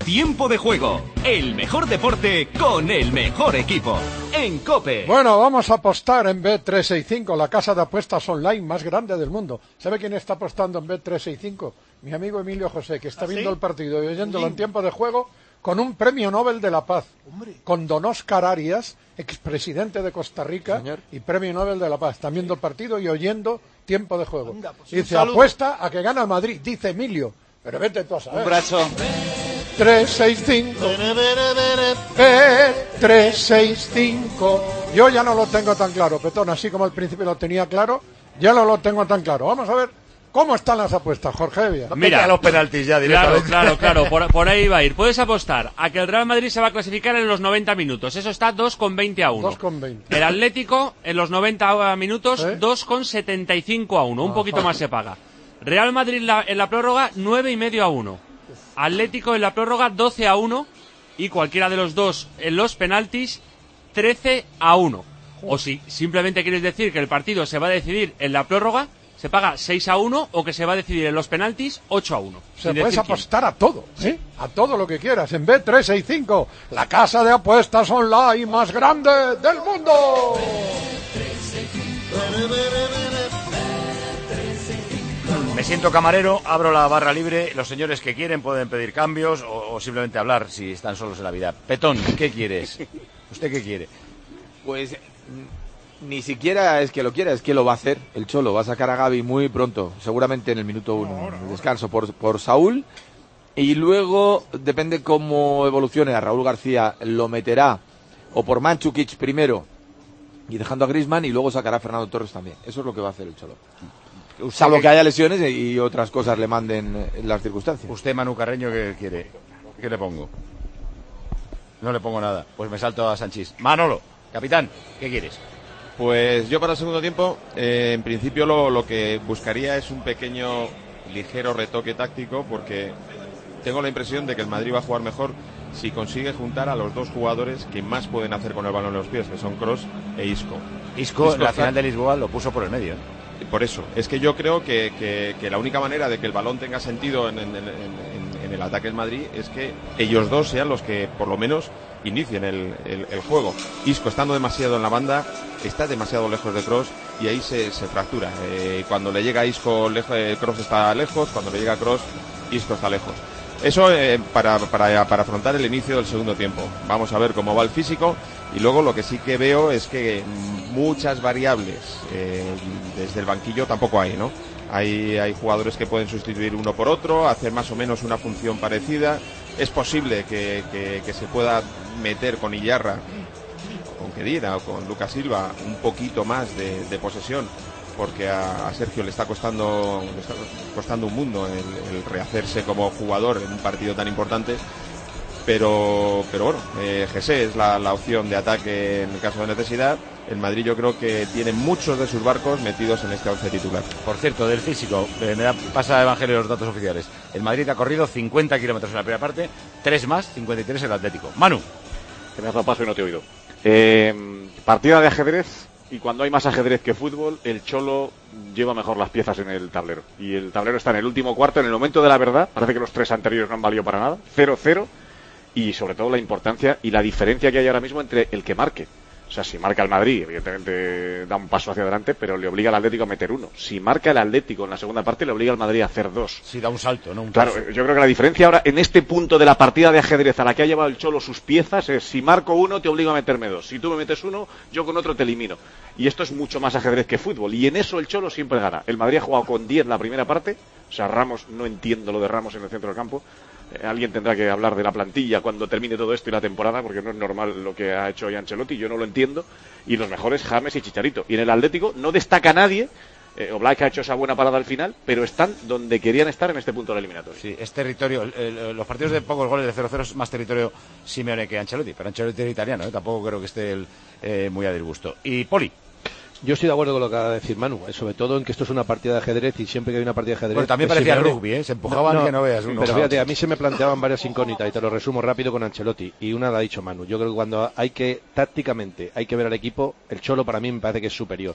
Tiempo de Juego, el mejor deporte con el mejor equipo. En COPE. Bueno, vamos a apostar en Bet365, la casa de apuestas online más grande del mundo. ¿Sabe quién está apostando en Bet365? Mi amigo Emilio José, que está viendo el partido y oyéndolo en Tiempo de Juego con un premio Nobel de la Paz. Con don Oscar Arias, expresidente de Costa Rica, y premio Nobel de la Paz. Están viendo el partido y oyendo Tiempo de Juego. Dice, apuesta a que gana el Madrid, dice Emilio. Pero vete tú a saber. Un brazo. 365 365. Yo ya no lo tengo tan claro, Petón, así como al principio lo tenía claro, ya no lo tengo tan claro. Vamos a ver cómo están las apuestas, Jorge Evia. Mira los penaltis ya directamente. Claro, por ahí va a ir. Puedes apostar a que el Real Madrid se va a clasificar en los 90 minutos. Eso está 2,20 a 1. 2,20. El Atlético en los 90 minutos 2,75 a 1. Un poquito más se paga. Real Madrid en la prórroga 9,5 a 1. Atlético en la prórroga 12 a 1 y cualquiera de los dos en los penaltis 13 a 1. O si simplemente quieres decir que el partido se va a decidir en la prórroga, se paga 6 a 1 o que se va a decidir en los penaltis 8 a 1. Se puedes apostar a todo, ¿sí? A todo lo que quieras en Bet365, la casa de apuestas online más grande del mundo. Me siento camarero, abro la barra libre, los señores que quieren pueden pedir cambios o simplemente hablar si están solos en la vida. Petón, ¿qué quieres? ¿Usted qué quiere? Pues ni siquiera es que lo quiera, es que lo va a hacer el Cholo. Va a sacar a Gavi muy pronto, seguramente en el minuto 1, el descanso por Saúl. Y luego, depende cómo evolucione a Raúl García, lo meterá o por Mandžukić primero y dejando a Griezmann, y luego sacará a Fernando Torres también. Eso es lo que va a hacer el Cholo. Salvo que haya lesiones y otras cosas le manden las circunstancias. Usted, Manu Carreño, ¿qué quiere? ¿Qué le pongo? No le pongo nada. Pues me salto a Sanchís. Manolo, capitán, ¿qué quieres? Pues yo para el segundo tiempo, en principio lo que buscaría es un pequeño, ligero retoque táctico, porque tengo la impresión de que el Madrid va a jugar mejor si consigue juntar a los dos jugadores que más pueden hacer con el balón en los pies, que son Kroos e Isco. Isco en la final de Lisboa lo puso por el medio, ¿eh? Por eso, es que yo creo que la única manera de que el balón tenga sentido en el ataque del Madrid es que ellos dos sean los que por lo menos inicien el juego. Isco, estando demasiado en la banda, está demasiado lejos de Kroos y ahí se fractura. Cuando le llega a Isco, Kroos está lejos; cuando le llega a Kroos, Isco está lejos. Eso para afrontar el inicio del segundo tiempo. Vamos a ver cómo va el físico, y luego lo que sí que veo es que muchas variables desde el banquillo tampoco hay, ¿no? Hay jugadores que pueden sustituir uno por otro, hacer más o menos una función parecida. Es posible que se pueda meter con Iyarra, con Khedira o con Lucas Silva un poquito más de posesión, porque a Sergio le está costando un mundo el rehacerse como jugador en un partido tan importante. Pero bueno, José es la opción de ataque en el caso de necesidad. El Madrid yo creo que tiene muchos de sus barcos metidos en este 11 titular. Por cierto, del físico, pasa Evangelio los datos oficiales. El Madrid ha corrido 50 kilómetros en la primera parte, 3 más, 53 el Atlético. Manu. Que me has dado paso y no te he oído. Partida de ajedrez, y cuando hay más ajedrez que fútbol, el Cholo lleva mejor las piezas en el tablero. Y el tablero está en el último cuarto, en el momento de la verdad. Parece que los tres anteriores no han valido para nada. 0-0. Y sobre todo la importancia y la diferencia que hay ahora mismo entre el que marque. O sea, si marca el Madrid, evidentemente da un paso hacia adelante, pero le obliga al Atlético a meter 1. Si marca el Atlético en la segunda parte, le obliga al Madrid a hacer 2. Sí, da un salto, ¿no? Claro, yo creo que la diferencia ahora, en este punto de la partida de ajedrez a la que ha llevado el Cholo sus piezas, es: si marco 1, te obligo a meterme 2. Si tú me metes 1, yo con otro te elimino. Y esto es mucho más ajedrez que fútbol. Y en eso el Cholo siempre gana. El Madrid ha jugado con 10 la primera parte. O sea, Ramos, no entiendo lo de Ramos en el centro del campo. Alguien tendrá que hablar de la plantilla cuando termine todo esto y la temporada, porque no es normal lo que ha hecho hoy Ancelotti, yo no lo entiendo. Y los mejores, James y Chicharito. Y en el Atlético no destaca nadie. Oblak ha hecho esa buena parada al final, pero están donde querían estar en este punto del eliminatorio. Sí, es territorio. Los partidos de pocos goles de 0-0 es más territorio Simeone que Ancelotti, pero Ancelotti es italiano, tampoco creo que esté muy a disgusto. Y Poli. Yo estoy de acuerdo con lo que acaba de decir Manu, sobre todo en que esto es una partida de ajedrez, y siempre que hay una partida de ajedrez... Bueno, también parecía rugby, se empujaban que no veas. Pero fíjate, a mí se me planteaban varias incógnitas, y te lo resumo rápido con Ancelotti, y una la ha dicho Manu. Yo creo que cuando hay que, tácticamente, hay que ver al equipo, el Cholo para mí me parece que es superior.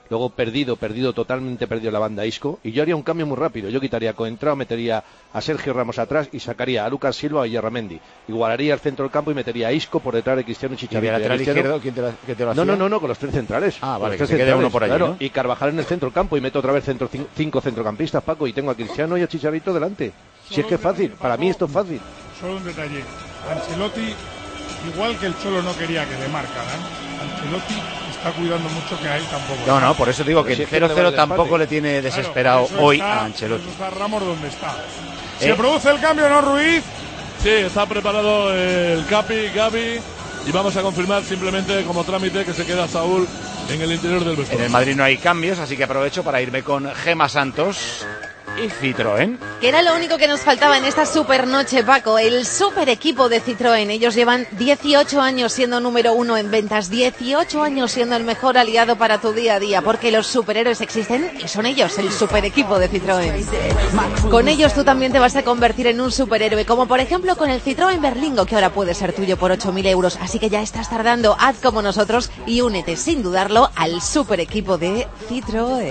Luego totalmente perdido la banda Isco, y yo haría un cambio muy rápido. Yo quitaría a Coentrao, metería a Sergio Ramos atrás y sacaría a Lucas Silva y a Ramendi. Igualaría el centro del campo y metería a Isco por detrás de Cristiano y Chicharito. ¿Y de lateral izquierdo quién te lo hacía? No, con los 3 centrales. Ah, vale, que se quede uno por allí, claro, ¿no? Y Carvajal en el centro del campo y meto otra vez 5 centrocampistas, Paco, y tengo a Cristiano y a Chicharito delante. Si es que es fácil, para mí esto es fácil. Solo un detalle. Ancelotti, igual que el Cholo no quería que le marcaran, Ancelotti está cuidando mucho que a él tampoco. No, por eso digo que el 0-0 tampoco le tiene desesperado hoy a Ancelotti. Está Ramos donde está. ¿Se produce el cambio, no, Ruiz? Sí, está preparado el Gavi, y vamos a confirmar simplemente como trámite que se queda Saúl en el interior del vestuario. En el Madrid no hay cambios, así que aprovecho para irme con Gema Santos y Citroën. Que era lo único que nos faltaba en esta super noche, Paco, el super equipo de Citroën. Ellos llevan 18 años siendo número 1 en ventas, 18 años siendo el mejor aliado para tu día a día, porque los superhéroes existen y son ellos, el super equipo de Citroën. Con ellos tú también te vas a convertir en un superhéroe, como por ejemplo con el Citroën Berlingo, que ahora puede ser tuyo por 8.000 euros. Así que ya estás tardando, haz como nosotros y únete sin dudarlo al super equipo de Citroën.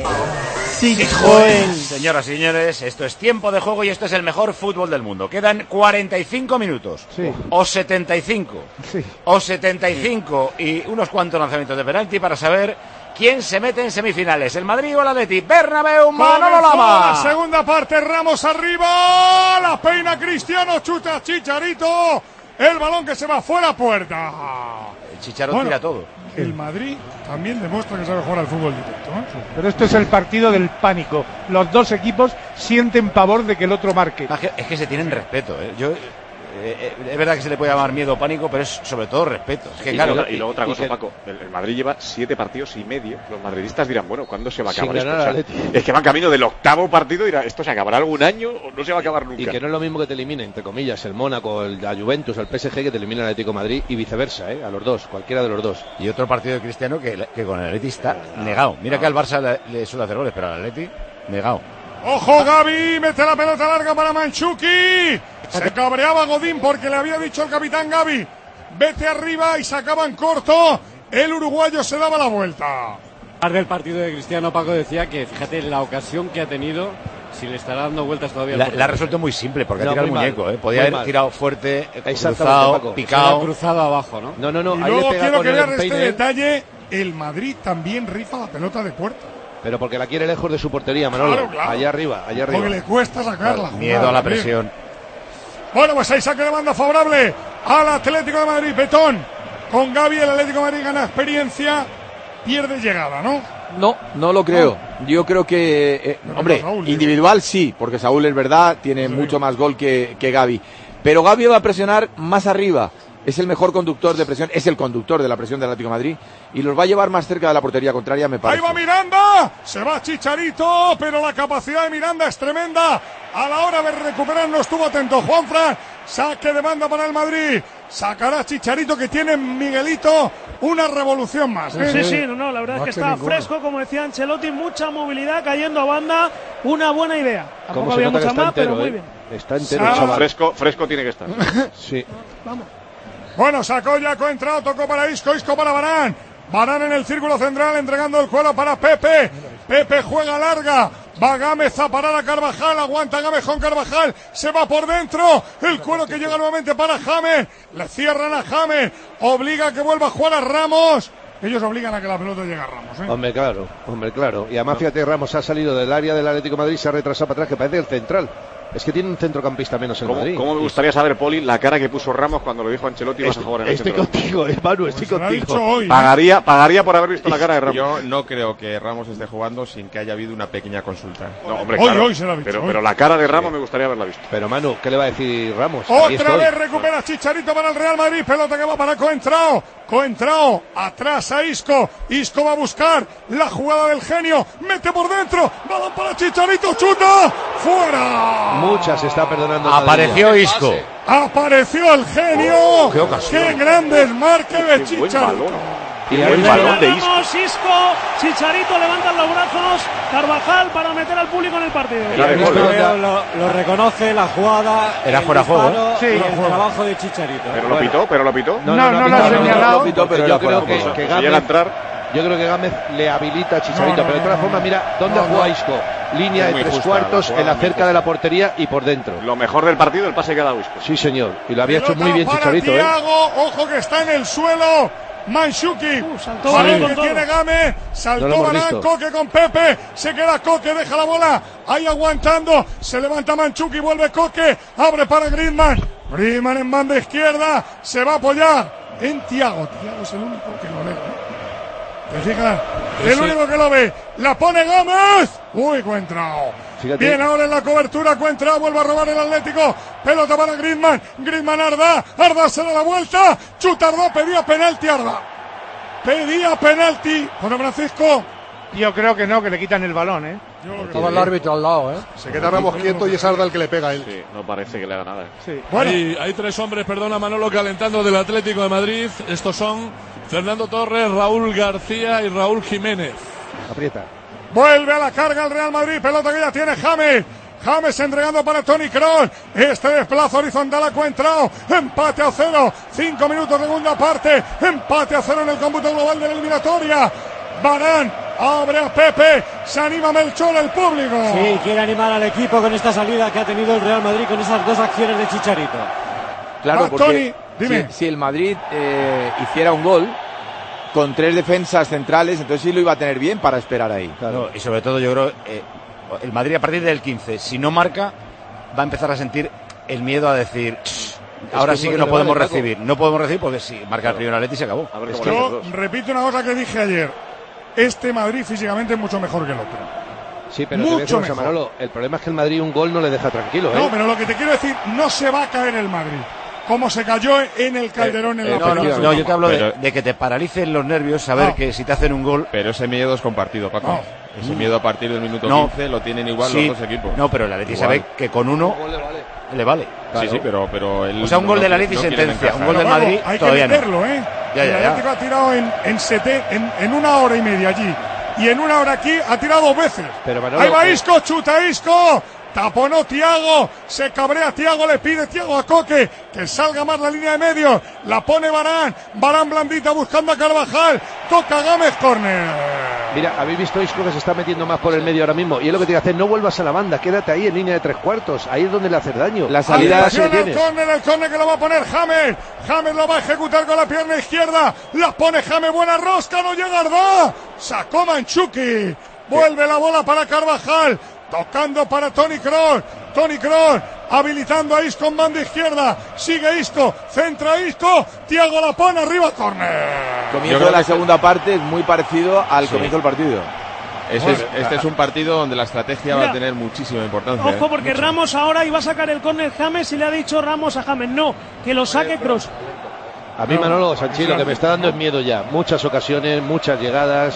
Citroën. Señoras y señores, esto es tiempo de juego y esto es el mejor fútbol del mundo. Quedan 45 minutos. Sí. O 75. Sí. O 75 y unos cuantos lanzamientos de penalti para saber quién se mete en semifinales. ¿El Madrid o el Atleti? Bernabéu, Manolo Lama. La segunda parte, Ramos arriba. La peina Cristiano, chuta Chicharito. El balón que se va fuera puerta. El Chicharito tira todo. El Madrid también demuestra que sabe jugar al fútbol directo, ¿eh? Pero esto es el partido del pánico. Los dos equipos sienten pavor de que el otro marque. Es que se tienen respeto, ¿eh? Es verdad que se le puede llamar miedo o pánico, pero es sobre todo respeto. Es que, y, claro, luego otra cosa, Paco, el Madrid lleva 7 partidos y medio. Los madridistas dirán, bueno, ¿cuándo se va a acabar esto? O sea, es que van camino del 8º partido y dirán, ¿esto se acabará algún año o no se va a acabar nunca? Y que no es lo mismo que te eliminen, entre comillas, el Mónaco, la Juventus, el PSG, que te elimina el Atlético de Madrid y viceversa, a los dos, cualquiera de los dos. Y otro partido de Cristiano que con el Atleti está negado. Mira que al Barça le suele hacer goles, pero al Atleti, negado. ¡Ojo, Gavi! Mete la pelota larga para Mandzukic. Se cabreaba Godín porque le había dicho el capitán Gavi: vete arriba, y sacaban corto. El uruguayo se daba la vuelta. Del partido de Cristiano, Paco decía que, fíjate, la ocasión que ha tenido, si le estará dando vueltas todavía. La ha resuelto muy simple porque ha tirado el muñeco, Podía haber tirado fuerte, cruzado, Paco. Picado. Cruzado abajo, ¿no? Y luego quiero que vean este detalle: el Madrid también rifa la pelota de puerta. Pero porque la quiere lejos de su portería, Manolo. Claro. Allá arriba. Porque le cuesta sacarla. Miedo a la presión. Bueno, pues ahí saque de banda favorable al Atlético de Madrid. Betón, con Gavi el Atlético de Madrid gana experiencia, pierde llegada, ¿no? No lo creo. Yo creo que, hombre, Saúl, individual sí, porque Saúl es verdad, tiene mucho más gol que Gavi. Pero Gavi va a presionar más arriba. Es el mejor conductor de presión, es el conductor de la presión del Atlético de Madrid y los va a llevar más cerca de la portería contraria, me parece. Ahí va Miranda, se va Chicharito, pero la capacidad de Miranda es tremenda. A la hora de recuperar no estuvo atento Juanfran. Saque de banda para el Madrid. Sacará Chicharito, que tiene Miguelito una revolución más. Sí, la verdad es que está fresco, como decía Ancelotti, mucha movilidad cayendo a banda, una buena idea. Tampoco había mucha más, pero muy bien. Está entero, fresco tiene que estar. Sí. Vamos. Bueno, sacó ya, entrado, tocó para Isco para Varane. Varane en el círculo central, entregando el cuero para Pepe. Pepe juega larga. Va Gámez a parar a Carvajal. Aguanta Gámez con Carvajal. Se va por dentro. El cuero que llega nuevamente para James. Le cierran a James. Obliga a que vuelva a jugar a Ramos. Ellos obligan a que la pelota llegue a Ramos, Hombre, claro. Y además, fíjate, Ramos ha salido del área del Atlético de Madrid, se ha retrasado para atrás, que parece el central. Es que tiene un centrocampista menos en Madrid. ¿Cómo me gustaría saber, Poli, la cara que puso Ramos cuando le dijo a Ancelotti vas a jugar en el centro? Estoy contigo, Manu, estoy contigo. Pagaría por haber visto la cara de Ramos. Yo no creo que Ramos esté jugando sin que haya habido una pequeña consulta. No, hombre, claro. Hoy se la ha visto. Pero la cara de Ramos me gustaría haberla visto. Pero Manu, ¿qué le va a decir Ramos? Otra vez recupera Chicharito para el Real Madrid. Pelota que va para Coentrao. Atrás a Isco. Isco va a buscar la jugada del genio. Mete por dentro. Balón para Chicharito. Chuta. ¡Fuera! Muchas se está perdonando. Apareció Isco. Apareció el genio. ¡Qué ocasión! ¡Qué gran desmarque de Chicharito! Y el balón de Isco. Chicharito levanta los brazos. Carvajal para meter al público en el partido. Lo reconoce, la jugada. Era fuera de juego. Sí, el trabajo de Chicharito. Pero lo pitó. No lo ha señalado. Pero yo creo que Gavi llega a entrar. Yo creo que Gámez le habilita a Chicharito, pero de todas formas, mira, ¿dónde juega Isco? Línea de 3 cuartos, en la cerca de la portería y por dentro. Lo mejor del partido, el pase que ha dado Isco. Sí, señor, y lo había hecho muy bien para Chicharito. Thiago, ojo que está en el suelo. Mandzukic, balón que tiene Gámez, saltó Varane, Coque con Pepe, se queda Coque, deja la bola ahí aguantando, se levanta Mandzukic, vuelve Coque, abre para Griezmann en banda izquierda, se va a apoyar en Thiago. Thiago es el único que lo lee, ¿te fijas? El único que lo ve, la pone Gómez. Uy, Cuentrao. Bien ahora en la cobertura, Cuentrao vuelve a robar el Atlético. Pelota para Griezmann. Griezmann Arda se da la vuelta. Chuta Arda, pedía penalti Arda. Pedía penalti. Bueno, Francisco. Yo creo que no, que le quitan el balón, ¿eh? Todo el árbitro al lado, ¿eh? Se queda Ramos quieto y es Arda el que le pega a él. Sí, no parece que le haga nada. Sí. Bueno. Hay 3 hombres, perdona Manolo, calentando del Atlético de Madrid. Estos son Fernando Torres, Raúl García y Raúl Jiménez. Aprieta. Vuelve a la carga el Real Madrid, pelota que ya tiene James entregando para Toni Kroos. Este desplazo horizontal a Cuentrao. Empate a 0. 5 minutos segunda parte. Empate a 0 en el cómputo global de la eliminatoria. Varane abre a Pepe. Se anima Melchor, el público. Sí, quiere animar al equipo con esta salida que ha tenido el Real Madrid con esas 2 acciones de Chicharito. Claro, porque si el Madrid hiciera un gol con 3 defensas centrales, entonces sí lo iba a tener bien para esperar ahí. Claro. No, y sobre todo yo creo el Madrid a partir del 15, si no marca, va a empezar a sentir el miedo a decir ahora sí que no podemos recibir. No podemos recibir porque si marca el primero Atleti se acabó. Yo repito una cosa que dije ayer. Este Madrid físicamente es mucho mejor que el otro. Sí, pero mucho mejor. Manolo, el problema es que el Madrid un gol no le deja tranquilo, ¿eh? No, pero lo que te quiero decir, no se va a caer el Madrid. Como se cayó en el Calderón en la pelota. No, yo te hablo de que te paralicen los nervios saber que si te hacen un gol. Pero ese miedo es compartido, Paco. Ese miedo a partir del minuto 15 lo tienen igual los dos equipos. No, pero el Atleti sabe que con uno le vale. Claro. Sí, pero el, o sea, un gol del Atleti sentencia, un gol del Madrid hay todavía que meterlo, ¿eh? El Atlético ha tirado en 1 hora y media allí. Y en 1 hora aquí ha tirado 2 veces. Pero Manolo, ahí va Isco, chuta Isco. Taponó Thiago, se cabrea Thiago, le pide Thiago a Coque que salga más la línea de medio, la pone Varane blandita buscando a Carvajal, toca Gámez, córner. Mira, habéis visto Isco que se está metiendo más por el medio ahora mismo, y es lo que tiene que hacer, no vuelvas a la banda, quédate ahí en línea de 3 cuartos, ahí es donde le haces daño. La salida el córner que lo va a poner James lo va a ejecutar con la pierna izquierda, la pone James, buena rosca, no llega Arda, sacó Mandzukic, vuelve la bola para Carvajal, tocando para Toni Kroos habilitando a Isco en banda izquierda, sigue Isco, centra Isco, Thiago la pone arriba, córner. Comienzo de la segunda parte es muy parecido al comienzo del partido. Este es un partido donde la estrategia va a tener muchísima importancia. Ojo, porque Ramos ahora iba a sacar el córner James y le ha dicho Ramos a James, no, que lo saque Kroos. A mí Manolo Sanchi lo que me está dando es miedo ya, muchas ocasiones, muchas llegadas.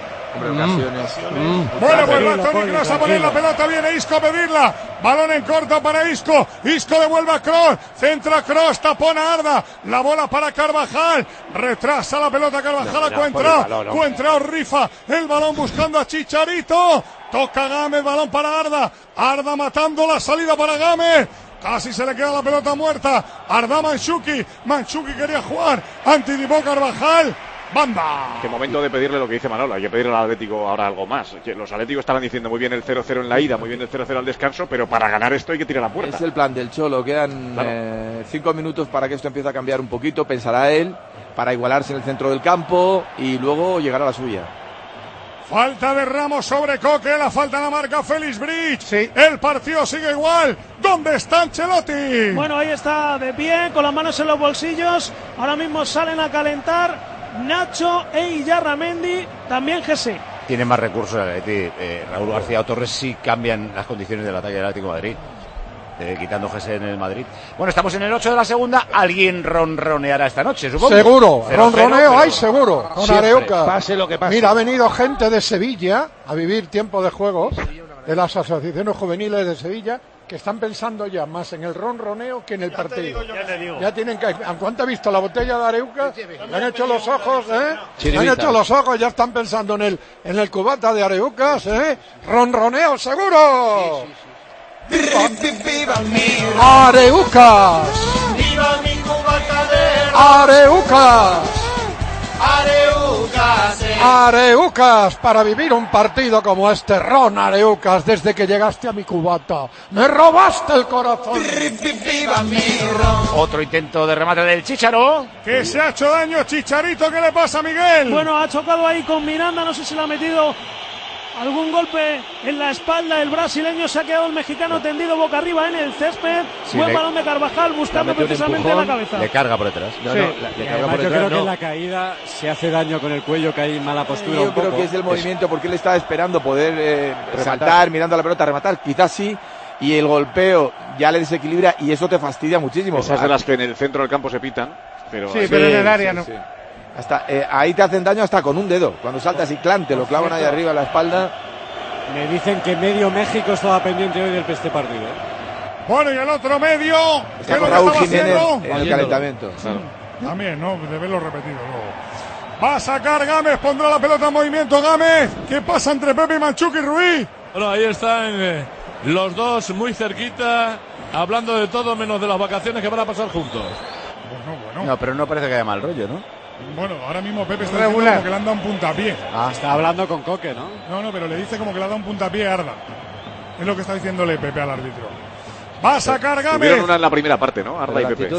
Bueno, pues va Toni Kroos a poner la pelota, viene Isco a pedirla, balón en corto para Isco devuelve a Kroos, centra Kroos, tapona Arda, la bola para Carvajal, retrasa la pelota Carvajal a Cuentrao rifa el balón buscando a Chicharito, toca Gámez, balón para Arda matando la salida para Gámez. Casi se le queda la pelota muerta. Arda Mandzukic quería jugar, anticipó Carvajal. Banda. Qué momento de pedirle lo que dice Manolo. Hay que pedirle al Atlético ahora algo más. Los Atléticos estaban diciendo muy bien el 0-0 en la ida, muy bien el 0-0 al descanso, pero para ganar esto hay que tirar la puerta. Es el plan del Cholo. Quedan 5 minutos para que esto empiece a cambiar un poquito. Pensará él para igualarse en el centro del campo y luego llegar a la suya. Falta de Ramos sobre Coque, la falta la marca Félix Bridge. Sí. El partido sigue igual. ¿Dónde está Ancelotti? Bueno, ahí está de pie, con las manos en los bolsillos. Ahora mismo salen a calentar Nacho e Illarramendi, también Jesse. Tiene más recursos el Atleti. Raúl García o Torres sí cambian las condiciones del ataque del Atlético de Madrid. Quitando Jesse en el Madrid. Bueno, estamos en el 8 de la segunda. Alguien ronroneará esta noche, supongo. Seguro, ronroneo hay seguro. Con Areuca. Pase lo que pase. Mira, ha venido gente de Sevilla a vivir tiempo de juegos, de las asociaciones juveniles de Sevilla, que están pensando ya más en el ronroneo que en el partido. Ya tienen que... ¿Cuánto ha visto la botella de Areuca? Le han hecho los ojos, Le han hecho los ojos, ya están pensando en el cubata de Areucas, Ronroneo seguro. Areucas. Viva mi cubata de Areucas. Areucas. Areucas, para vivir un partido como este. Ron Areucas, desde que llegaste a mi cubata, me robaste el corazón. Otro intento de remate del Chícharo. Que se ha hecho daño Chicharito. ¿Qué le pasa, Miguel? Bueno, ha chocado ahí con Miranda, no sé si le ha metido algún golpe en la espalda el brasileño. Se ha quedado el mexicano tendido boca arriba en el césped. Buen balón de Carvajal buscando precisamente la cabeza. Le carga por detrás. Yo creo que en la caída se hace daño con el cuello, que hay mala postura. Yo creo que es el movimiento, porque él estaba esperando poder saltar, mirando a la pelota, rematar. Quizás sí. Y el golpeo ya le desequilibra y eso te fastidia muchísimo. Esas de las que en el centro del campo se pitan. Pero pero en el área no. Sí. Hasta, ahí te hacen daño hasta con un dedo. Cuando saltas y clan, te lo clavan ahí arriba en la espalda. Me dicen que medio México estaba pendiente hoy de este partido. Bueno, y el otro medio. Está con Raúl Jiménez en el calentamiento. También, ¿no? De verlo repetido luego. Va a sacar Gámez, pondrá la pelota en movimiento Gámez. ¿Qué pasa entre Pepe Manchuki y Ruiz? Bueno, ahí están los dos muy cerquita, hablando de todo menos de las vacaciones que van a pasar juntos. Bueno. No, pero no parece que haya mal rollo, ¿no? Bueno, ahora mismo Pepe está diciendo como que le han dado un puntapié. Está hablando con Coque, ¿no? No, pero le dice como que le ha dado un puntapié a Arda. Es lo que está diciéndole Pepe al árbitro. Va a sacar Gámez. Tuvieron una en la primera parte, ¿no? Arda y Pepe. Sí,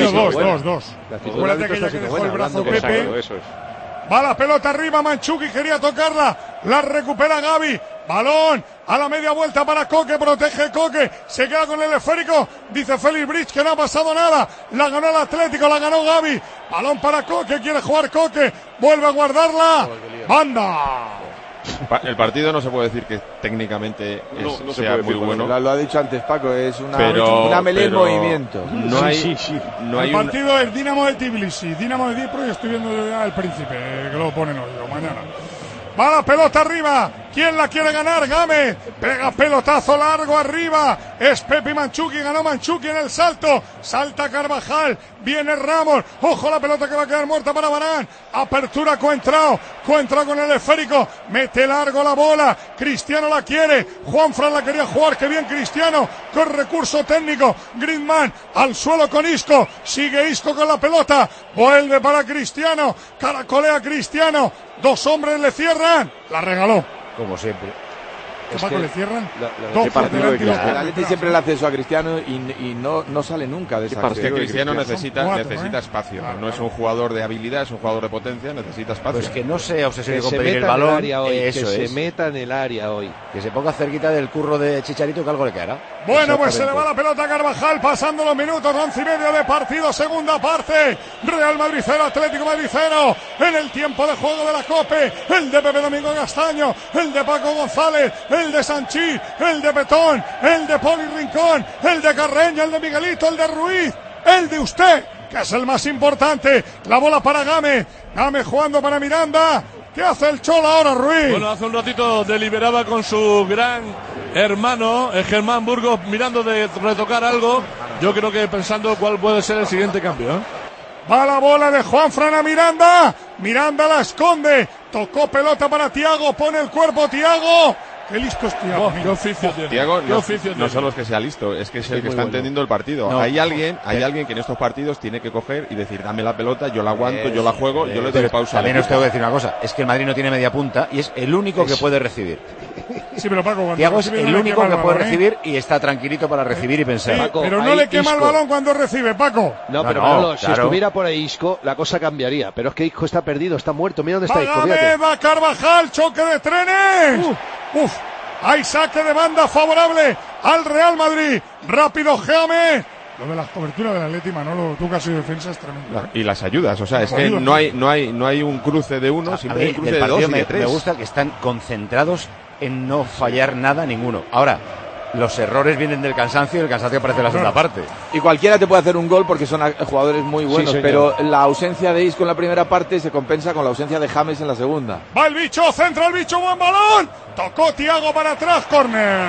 dos. Acuérdate aquella que dejó el brazo Pepe. Exacto, eso es. Va la pelota arriba, Manchuki quería tocarla, la recupera Gavi, balón a la media vuelta para Coque, protege Coque, se queda con el esférico, dice Félix Bridge que no ha pasado nada, la ganó el Atlético, la ganó Gavi, balón para Coque, quiere jugar Coque, vuelve a guardarla, banda. El partido no se puede decir que técnicamente sea muy bueno. Lo ha dicho antes Paco, es una melee en movimiento. No hay el partido es Dinamo de Tbilisi, Dinamo de Dnipro, y estoy viendo ya el Príncipe, que lo ponen hoy o mañana. Va la pelota arriba. ¿Quién la quiere ganar? Gámez. Pega pelotazo largo arriba. Es Pepe Manchuki. Ganó Manchuki en el salto. Salta Carvajal. Viene Ramos. Ojo la pelota que va a quedar muerta para Varane. Apertura Coentrao. Coentrao con el esférico. Mete largo la bola. Cristiano la quiere. Juanfran la quería jugar. Qué bien Cristiano. Con recurso técnico. Griezmann al suelo con Isco. Sigue Isco con la pelota. Vuelve para Cristiano. Caracolea Cristiano. Dos hombres le cierran. La regaló. Como siempre. Paco, le cierran. El Atleti siempre le hace eso a Cristiano y no sale nunca de esa. Es que Cristiano necesita espacio. No es un jugador de habilidad, es un jugador de potencia, necesita espacio. Pues que no sea obsesivo con pedir el balón. Eso que se meta en el área hoy. Que se ponga cerquita del curro de Chicharito, que algo le quedará. Bueno, pues se le va la pelota a Carvajal, pasando los minutos, 11 y medio de partido, segunda parte. Real Madrid 0, Atlético Madrid 0. En el tiempo de juego de la COPE, el de Pepe Domingo Castaño, el de Paco González, el de Sanchí, el de Petón, el de Poli Rincón, el de Carreño, el de Miguelito, el de Ruiz, el de usted, que es el más importante. La bola para Gámez, Gámez jugando para Miranda. ¿Qué hace el Cholo ahora, Ruiz? Bueno, hace un ratito deliberaba con su gran hermano, Germán Burgos, mirando de retocar algo. Yo creo que pensando cuál puede ser el siguiente cambio, ¿eh? Va la bola de Juanfran a Miranda. Miranda la esconde. Tocó pelota para Thiago. Pone el cuerpo Thiago. Qué listo es Thiago. Qué oficio tiene. Thiago no solo es que sea listo, es que es el que está entendiendo el partido. No, hay alguien que en estos partidos tiene que coger y decir, dame la pelota, yo la aguanto, yo la juego, yo le doy pausa. También os tengo que decir una cosa, es que el Madrid no tiene media punta y es el único que puede recibir. Sí, pero Paco, Thiago es el único que puede recibir y está tranquilito para recibir y pensar. Sí, pero no le quema el balón cuando recibe, Paco. No, pero Manolo, si estuviera por ahí Isco, la cosa cambiaría. Pero es que Isco está perdido, está muerto. Mira dónde está Isco. Va Carvajal, choque de trenes. Hay saque de banda favorable al Real Madrid. Rápido Gámez. Lo de las coberturas del Atleti, Manolo, tú que has sido defensa es tremendo. Y las ayudas, o sea, es que no hay un cruce de uno, sino hay un cruce de dos y de tres. Me gusta que están concentrados en no fallar nada ninguno. Ahora, los errores vienen del cansancio y el cansancio aparece en la segunda parte. Y cualquiera te puede hacer un gol porque son jugadores muy buenos, pero la ausencia de Isco en la primera parte se compensa con la ausencia de James en la segunda. Va el bicho, centra el bicho, buen balón. Tocó Thiago para atrás, córner.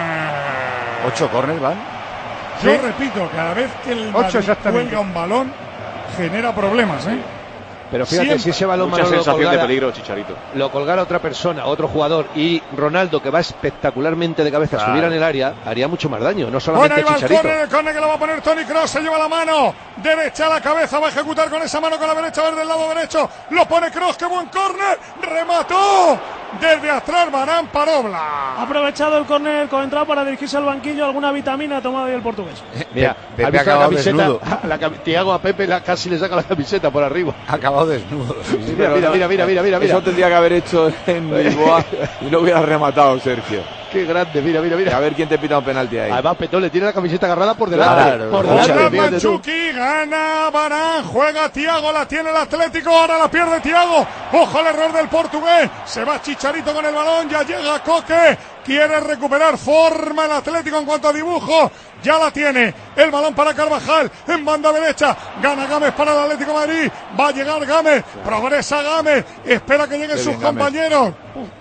8 córners van. Yo repito, cada vez que el Madrid cuelga un balón, genera problemas, ¿eh? Pero fíjate, Siempre. si ese balón Mucha Manolo sensación colgara, de peligro, Chicharito. lo colgara otra persona, otro jugador, y Ronaldo, que va espectacularmente de cabeza, estuviera en el área, haría mucho más daño, no Bueno, solamente ahí va Chicharito. el córner que lo va a poner Toni Kroos, se lleva la mano derecha a la cabeza, va a ejecutar con esa mano con la derecha, ver del lado derecho, lo pone Kroos, qué buen córner, remató desde atrás Varane para Oblak. Ha aprovechado el córner entrado para dirigirse al banquillo, alguna vitamina ha tomado ahí el portugués. Mira, Pepe ¿has visto ha la acabado camiseta? desnudo. Tiago a Pepe casi le saca la camiseta por arriba. Ha acabado desnudo. Mira. Eso tendría que haber hecho en Lisboa y no hubiera rematado, Sergio. Qué grande, mira. A ver quién te pita un penalti ahí. Además, Petón le tiene la camiseta agarrada por delante. Claro, por Oblak, delante. Mandzukic, gana Varane, juega Thiago, la tiene el Atlético, ahora la pierde Thiago. Ojo al error del portugués, se va Chicharito con el balón, ya llega Coque, quiere recuperar forma el Atlético en cuanto a dibujo. Ya la tiene, el balón para Carvajal, en banda derecha, gana Gámez para el Atlético de Madrid, va a llegar Gámez, progresa Gámez, espera que lleguen sus compañeros.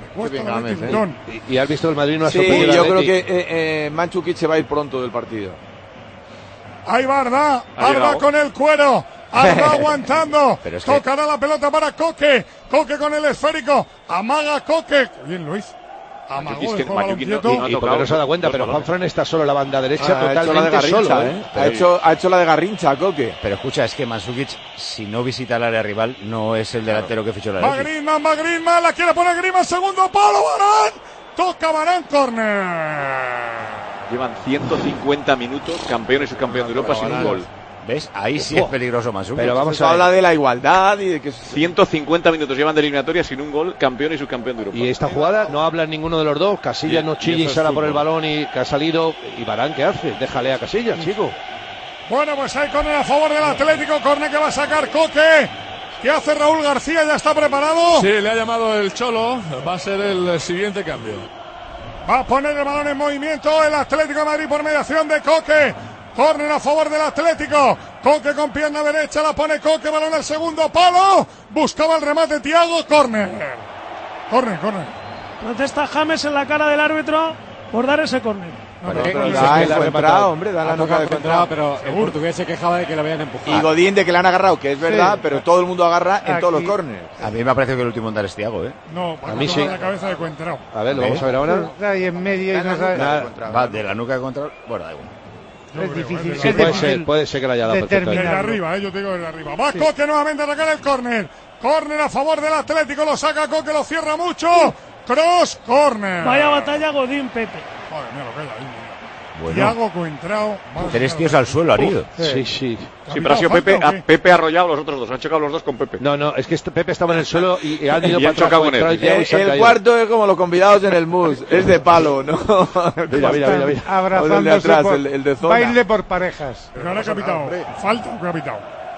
Y has visto el Madrid no ha Sí, sorprendido. yo creo que Mandzukic se va a ir pronto del partido. Ahí va Arda llegado. con el cuero, Arda aguantando, Pero es que- tocará la pelota para Coque, Coque con el esférico, amaga Coque, bien lo hizo, amagó, Es que dejó el balón Mandzukic no- quieto. no- Y porque no se da cuenta, pero Juan Fran está solo en la banda derecha, Ha hecho la de totalmente Garrincha, solo. Ha hecho la de Garrincha, Coque. Pero escucha, es que Mandzukic, si no visita el área rival, no es el delantero que fichó la Va Atleti. Griezmann, la quiere poner Griezmann, segundo palo, Varane, toca Varane, córner. Llevan 150 minutos, campeón y subcampeón de Europa sin un gol. ¿Ves? Ahí sí es peligroso Mandzukic. Pero vamos Eso a habla ver. de la igualdad y de que 150 minutos llevan de eliminatoria sin un gol, campeón y subcampeón de Europa. Y esta jugada no habla ninguno de los dos. Casillas no chilla y eso es sale por el fútbol. balón y que ha salido. ¿Y Varane qué hace? Déjale a Casillas, chico. Bueno, pues hay córner a favor del Atlético, córner que va a sacar Coque. ¿Qué hace Raúl García? ¿Ya está preparado? Sí, le ha llamado el Cholo, va a ser el siguiente cambio. Va a poner el balón en movimiento el Atlético de Madrid por mediación de Coque. Córner a favor del Atlético. Coque con pierna derecha, la pone Coque, balón al segundo palo. Buscaba el remate Thiago, córner. Córner. Protesta James en la cara del árbitro por dar ese córner. la ha encontrado, hombre, da la nuca de encontrado, encontrado. pero el portugués se quejaba de que lo habían empujado. Y Godín de que le han agarrado, que es verdad, pero todo el mundo agarra en todos los Aquí. córneres. A mí me ha parecido que el último en dar es Thiago, ¿eh? No, A mí va sí. la cabeza de Cuentrao. A ver, lo vamos a ver ahora. Está ahí en medio y no sabe. Va de la nuca de control. Bueno, da igual. Es difícil. Sí, es puede ser que la haya dado Desde perfectamente. arriba, yo te digo desde arriba. Va Coque nuevamente a sacar el córner. Córner a favor del Atlético, lo saca Coque, lo cierra mucho. Cross, córner. Vaya batalla Godín Pepe. Joder, mira lo que hay ahí. Bueno, Thiago Coentrao. tres tíos al suelo han ido. Sí. Sí, pero ha sido Pepe, Pepe ha arrollado a los otros dos, han chocado los dos con Pepe. No, es que Pepe estaba en el suelo y han ido Y han para chocado con atrás, él. Thiago, y se han El caído. cuarto es como los convidados en el mus, es de palo, ¿no? Mira. O el de Abrazándose atrás, por el de zona. baile por parejas. Pero ahora capitao. Falta o capitao.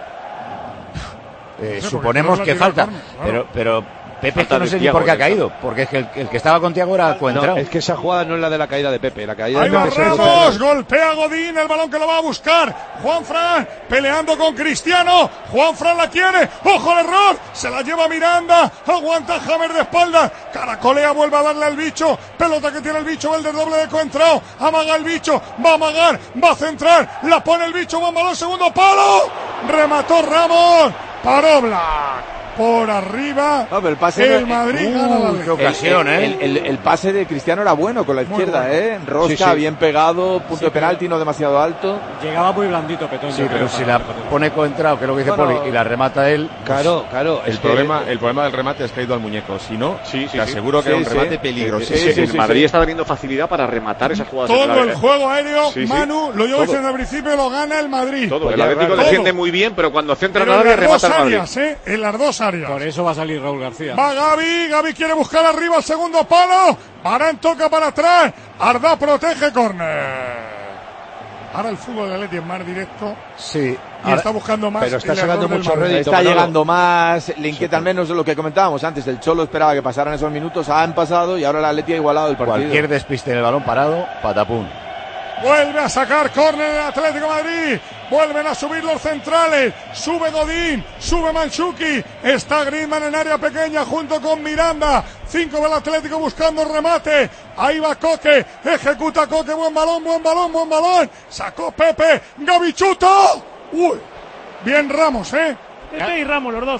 Suponemos porque que Kroos la falta. tira al córner, Pero Pepe Falta no de sé ni Thiago, por qué ha exacto. caído. Porque es que el que estaba con Thiago era Cuentrao. No, es que esa jugada no es la de la caída de Pepe. La caída Ahí de va Pepe se Ramos, golpea a Godín, el balón que lo va a buscar. Juan Fran peleando con Cristiano. Juan Fran la quiere. Ojo al error. Se la lleva Miranda. Aguanta James de espaldas. Caracolea, vuelve a darle al bicho. Pelota que tiene el bicho, el desdoble de Coentrao. Amaga el bicho. Va a amagar. Va a centrar. La pone el bicho. Buen balón, segundo palo. Remató Ramos. Para Oblak. Por arriba. No, pero el pase el Madrid gana la liga. Qué ocasión, ¿eh? El pase de Cristiano era bueno con la izquierda, bueno. Rosca, Sí. bien pegado, punto de penalti, no demasiado alto. Llegaba muy blandito Petón. Sí, yo pero creo, si para- la pone Coentrao, que es lo que dice Bueno, Poli, y la remata él. Claro. El problema del remate es que ha ido al muñeco. Si no, te aseguro que era un remate peligroso. El Madrid está teniendo facilidad para rematar esas jugadas. Todo el juego aéreo, Sí, sí. Manu, lo llevo Todo. diciendo al principio, lo gana el Madrid. Todo. Pues El ya Atlético todo. defiende muy bien, pero cuando centra en Pero el área en las dos remata el Madrid. áreas, en las dos áreas. Por eso va a salir Raúl García. Va Gavi quiere buscar arriba el segundo palo. Varane toca para atrás. Arda protege, córner. Ahora el fútbol de Atleti es más directo Sí. y está buscando más. pero está el error sacando del mucho Madrid. rédito. Está Manolo. llegando más, le inquieta al menos lo que comentábamos antes. El Cholo esperaba que pasaran esos minutos, han pasado y ahora el Atleti ha igualado el partido. Cualquier despiste en el balón parado, patapum. Vuelve a sacar córner el Atlético de Madrid. Vuelven a subir los centrales. Sube Godín, sube Mandzukic. Está Griezmann en área pequeña junto con Miranda. 5 del Atlético buscando remate. Ahí va Coque. Ejecuta Coque. Buen balón. Sacó Pepe. Gavi chuta. Uy. Bien Ramos, Pepe y Ramos, los dos.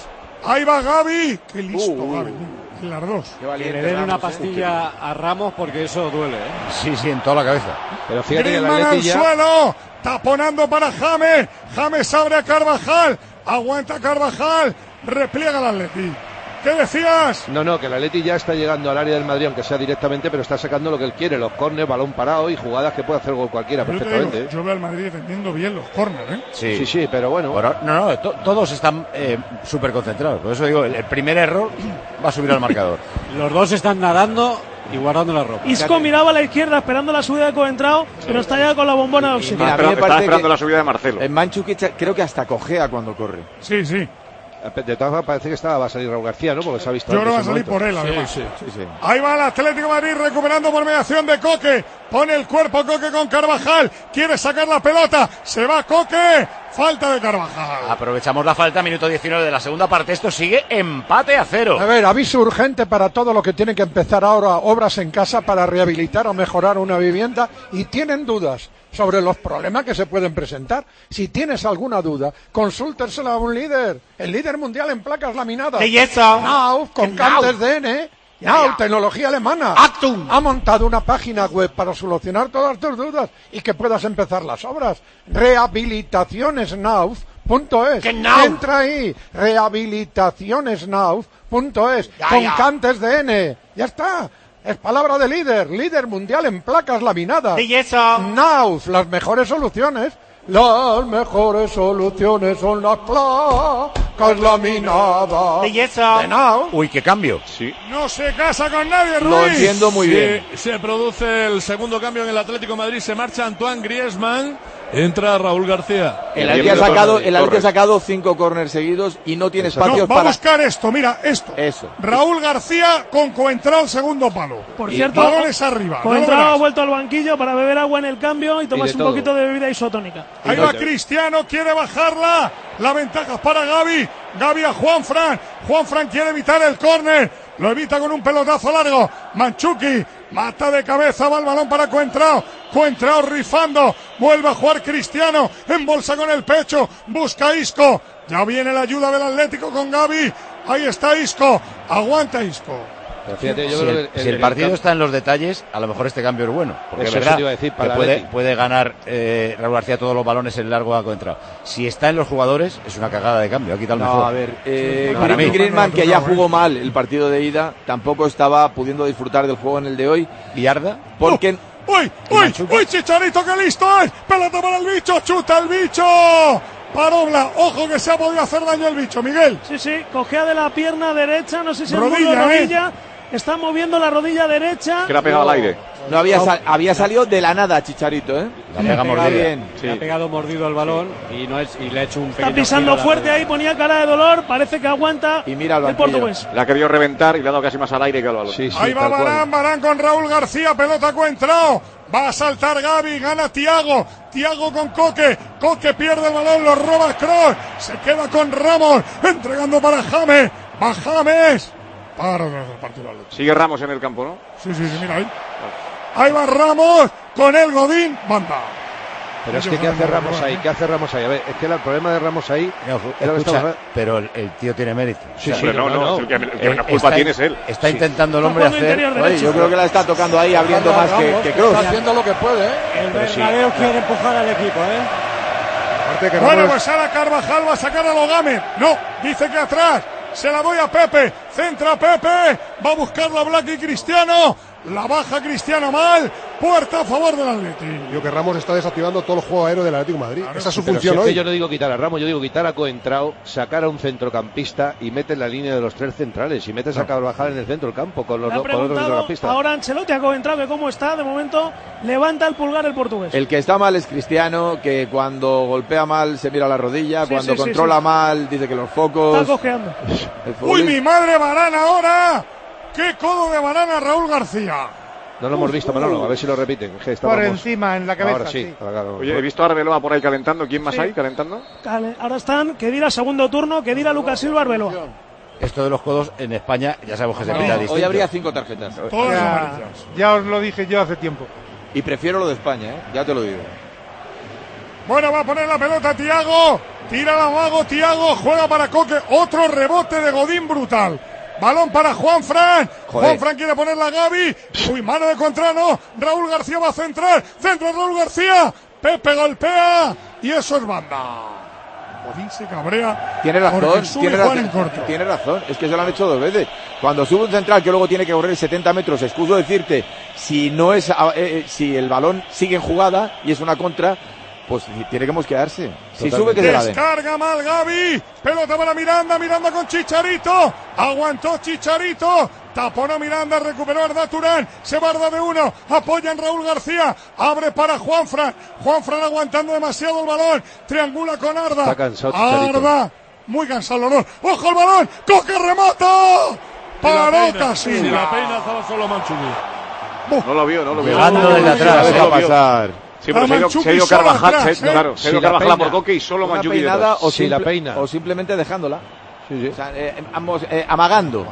Ahí va Gavi. Qué listo, Gavi. En las dos. Que le den una pastilla a Ramos porque eso duele, ¿eh? Sí, en toda la cabeza. Pero fíjate que Griezmann al suelo. Taponando para James. James abre a Carvajal. Aguanta Carvajal. Repliega el Atleti. ¿Qué decías? No, que el Atleti ya está llegando al área del Madrid, aunque sea directamente, pero está sacando lo que él quiere, los córneres, balón parado y jugadas que puede hacer gol cualquiera perfectamente. Yo veo al Madrid defendiendo bien los córneres, ¿eh? Sí, pero bueno. Todos están súper concentrados. Por eso digo, el primer error va a subir al marcador. Los dos están nadando y guardando la ropa. Isco miraba a la izquierda esperando la subida de Coentrao, pero está ya con la bombona de oxígeno. Está esperando la subida de Marcelo. En Mandžukić creo que hasta cojea cuando corre. Sí. De todas formas parece que va a salir Raúl García, ¿no? Porque se ha visto. Yo creo que va a salir por él, además. Sí. Ahí va el Atlético de Madrid recuperando por mediación de Coque. Pone el cuerpo Coque con Carvajal. Quiere sacar la pelota. Se va Coque. Falta de Carvajal. Aprovechamos la falta, minuto 19 de la segunda parte. Esto sigue empate a 0. A ver, aviso urgente para todo lo que tienen que empezar ahora obras en casa para rehabilitar o mejorar una vivienda y tienen dudas sobre los problemas que se pueden presentar. Si tienes alguna duda, consúltesela a un líder, el líder mundial en placas laminadas. Knauf, con Cantes DN. Knauf, tecnología alemana. Actum ha montado una página web para solucionar todas tus dudas y que puedas empezar las obras. Rehabilitacionesknauf.es. Entra ahí, rehabilitacionesknauf.es con Cantes DN. Ya está. Es palabra de líder mundial en placas laminadas. Knauf, las mejores soluciones. Las mejores soluciones son las placas laminadas. De Knauf. Uy, qué cambio. Sí. No se casa con nadie, Ruiz. Lo entiendo muy bien. Se produce el segundo cambio en el Atlético de Madrid. Se marcha Antoine Griezmann. Entra Raúl García. El Atleti ha sacado 5 córneres seguidos y no tiene espacios para... Va a buscar esto, mira, esto. Eso. Raúl García con Coentrao al segundo palo. Por cierto, balones arriba. Coentrao ha vuelto al banquillo para beber agua en el cambio y tomarse un poquito de bebida isotónica. Ahí va Cristiano, quiere bajarla. La ventaja es para Gavi. Gavi a Juanfran. Juanfran quiere evitar el córner. Lo evita con un pelotazo largo. Mandžukić mata de cabeza, va el balón para Coentrao. Coentrao rifando. Vuelve a jugar Cristiano. Embolsa con el pecho. Busca a Isco. Ya viene la ayuda del Atlético con Gavi. Ahí está Isco. Aguanta Isco. Pero fíjate, yo creo que si el partido está en los detalles, a lo mejor este cambio es bueno. Porque es verdad que puede ganar Raúl García todos los balones en largo a Coentrao. Si está en los jugadores, es una cagada de cambio. Aquí tal mejor. A ver, Griezmann, que ya jugó mal el partido de ida, tampoco estaba pudiendo disfrutar del juego en el de hoy. ¿Y Arda? Porque... ¡Uy, Chicharito, qué listo es! ¡Pelota para el bicho! ¡Chuta el bicho! Parobla, ojo que se ha podido hacer daño el bicho, Miguel. Sí, cogea de la pierna derecha, no sé si es rodilla. Está moviendo la rodilla derecha. Que la ha pegado al aire. No había salido de la nada Chicharito, ¿eh? La pega mordida. Le ha pegado mordido al balón y le ha hecho un pequeño. Está pisando fuerte ahí, ponía cara de dolor, parece que aguanta. Y mira el portugués. Le ha querido reventar y le ha dado casi más al aire que al balón. Ahí va Varane con Raúl García, pelota Coentrao. Va a saltar Gavi, gana Thiago con Coque pierde el balón, lo roba Kroos, se queda con Ramos, entregando para James, va James. Para el partido. Sigue Ramos en el campo, ¿no? Sí, mira ahí. Ahí va Ramos con el Godín, banda. Pero es que ¿qué hace Ramos ahí? A ver, es que el problema de Ramos ahí... pero el tío tiene mérito. El que la culpa tiene es él. Está intentando el hombre hacer... Oye, yo creo que la está tocando ahí, abriendo más que Kroos. Está haciendo lo que puede, ¿eh? El Bernabéu quiere empujar al equipo, Bueno, pues ahora Carvajal va a sacar a Logamen. No, dice que atrás. Se la doy a Pepe. Centra Pepe. Va a buscarla Black y Cristiano. La baja Cristiano mal. Puerta a favor del Atlético. Yo que Ramos está desactivando todo el juego aéreo del Atlético de Madrid. Claro, esa es su función hoy. Yo no digo quitar a Ramos, yo digo quitar a Coentrao, sacar a un centrocampista y meter la línea de los 3 centrales. Y metes a Carvajal en el centro del campo con los otros centrocampistas. Ahora Ancelotti a Coentrao, que cómo está, de momento levanta el pulgar el portugués. El que está mal es Cristiano, que cuando golpea mal se mira la rodilla, cuando controla mal dice que los focos... Está cojeando. ¡Uy, mi madre, Varane ahora! ¡Qué codo de Varane a Raúl García! No lo hemos visto, Manolo, a ver si lo repiten. Por encima, en la cabeza. Ahora sí. Oye, he visto a Arbeloa por ahí calentando. ¿Quién más hay calentando? Ahora están Khedira segundo turno, Khedira, Lucas Silva, Arbeloa. Esto de los codos en España ya sabemos que se pita distinto. Hoy habría 5 tarjetas. Ya os lo dije yo hace tiempo. Y prefiero lo de España, ya te lo digo. Bueno, va a poner la pelota Thiago. Tira la mago Thiago. Juega para Coque. Otro rebote de Godín brutal. Balón para Juanfran. Juanfran quiere ponerla a Gavi. Uy, mano de Contrano. Raúl García va a centrar. Centra Raúl García. Pepe golpea. Y eso es banda. Godín se cabrea. Tiene razón. Es que se lo han hecho 2 veces. Cuando sube un central que luego tiene que correr 70 metros, excuso decirte, si el balón sigue en jugada y es una contra, pues tiene que mosquearse. Si sube, que se la den. Descarga mal Gavi. Pelota para Miranda. Miranda con Chicharito. Aguantó Chicharito. Taponó Miranda. Recuperó Arda Turán. Se va Arda de 1. Apoya en Raúl García. Abre para Juanfran. Juanfran aguantando demasiado el balón. Triangula con Arda. Está cansado Chicharito. Arda. Muy cansado los dos. ¡Ojo al balón! ¡Coque remata! Paró casi. Si la peina estaba solo Manchuki. No lo vio. Llegando desde atrás. Va a pasar. Sí, pero se ha ido Carvajal, se ha ido Carvajal a por Coque y solo Manchuki detrás. O simplemente dejándola. Sí. O sea, amagando.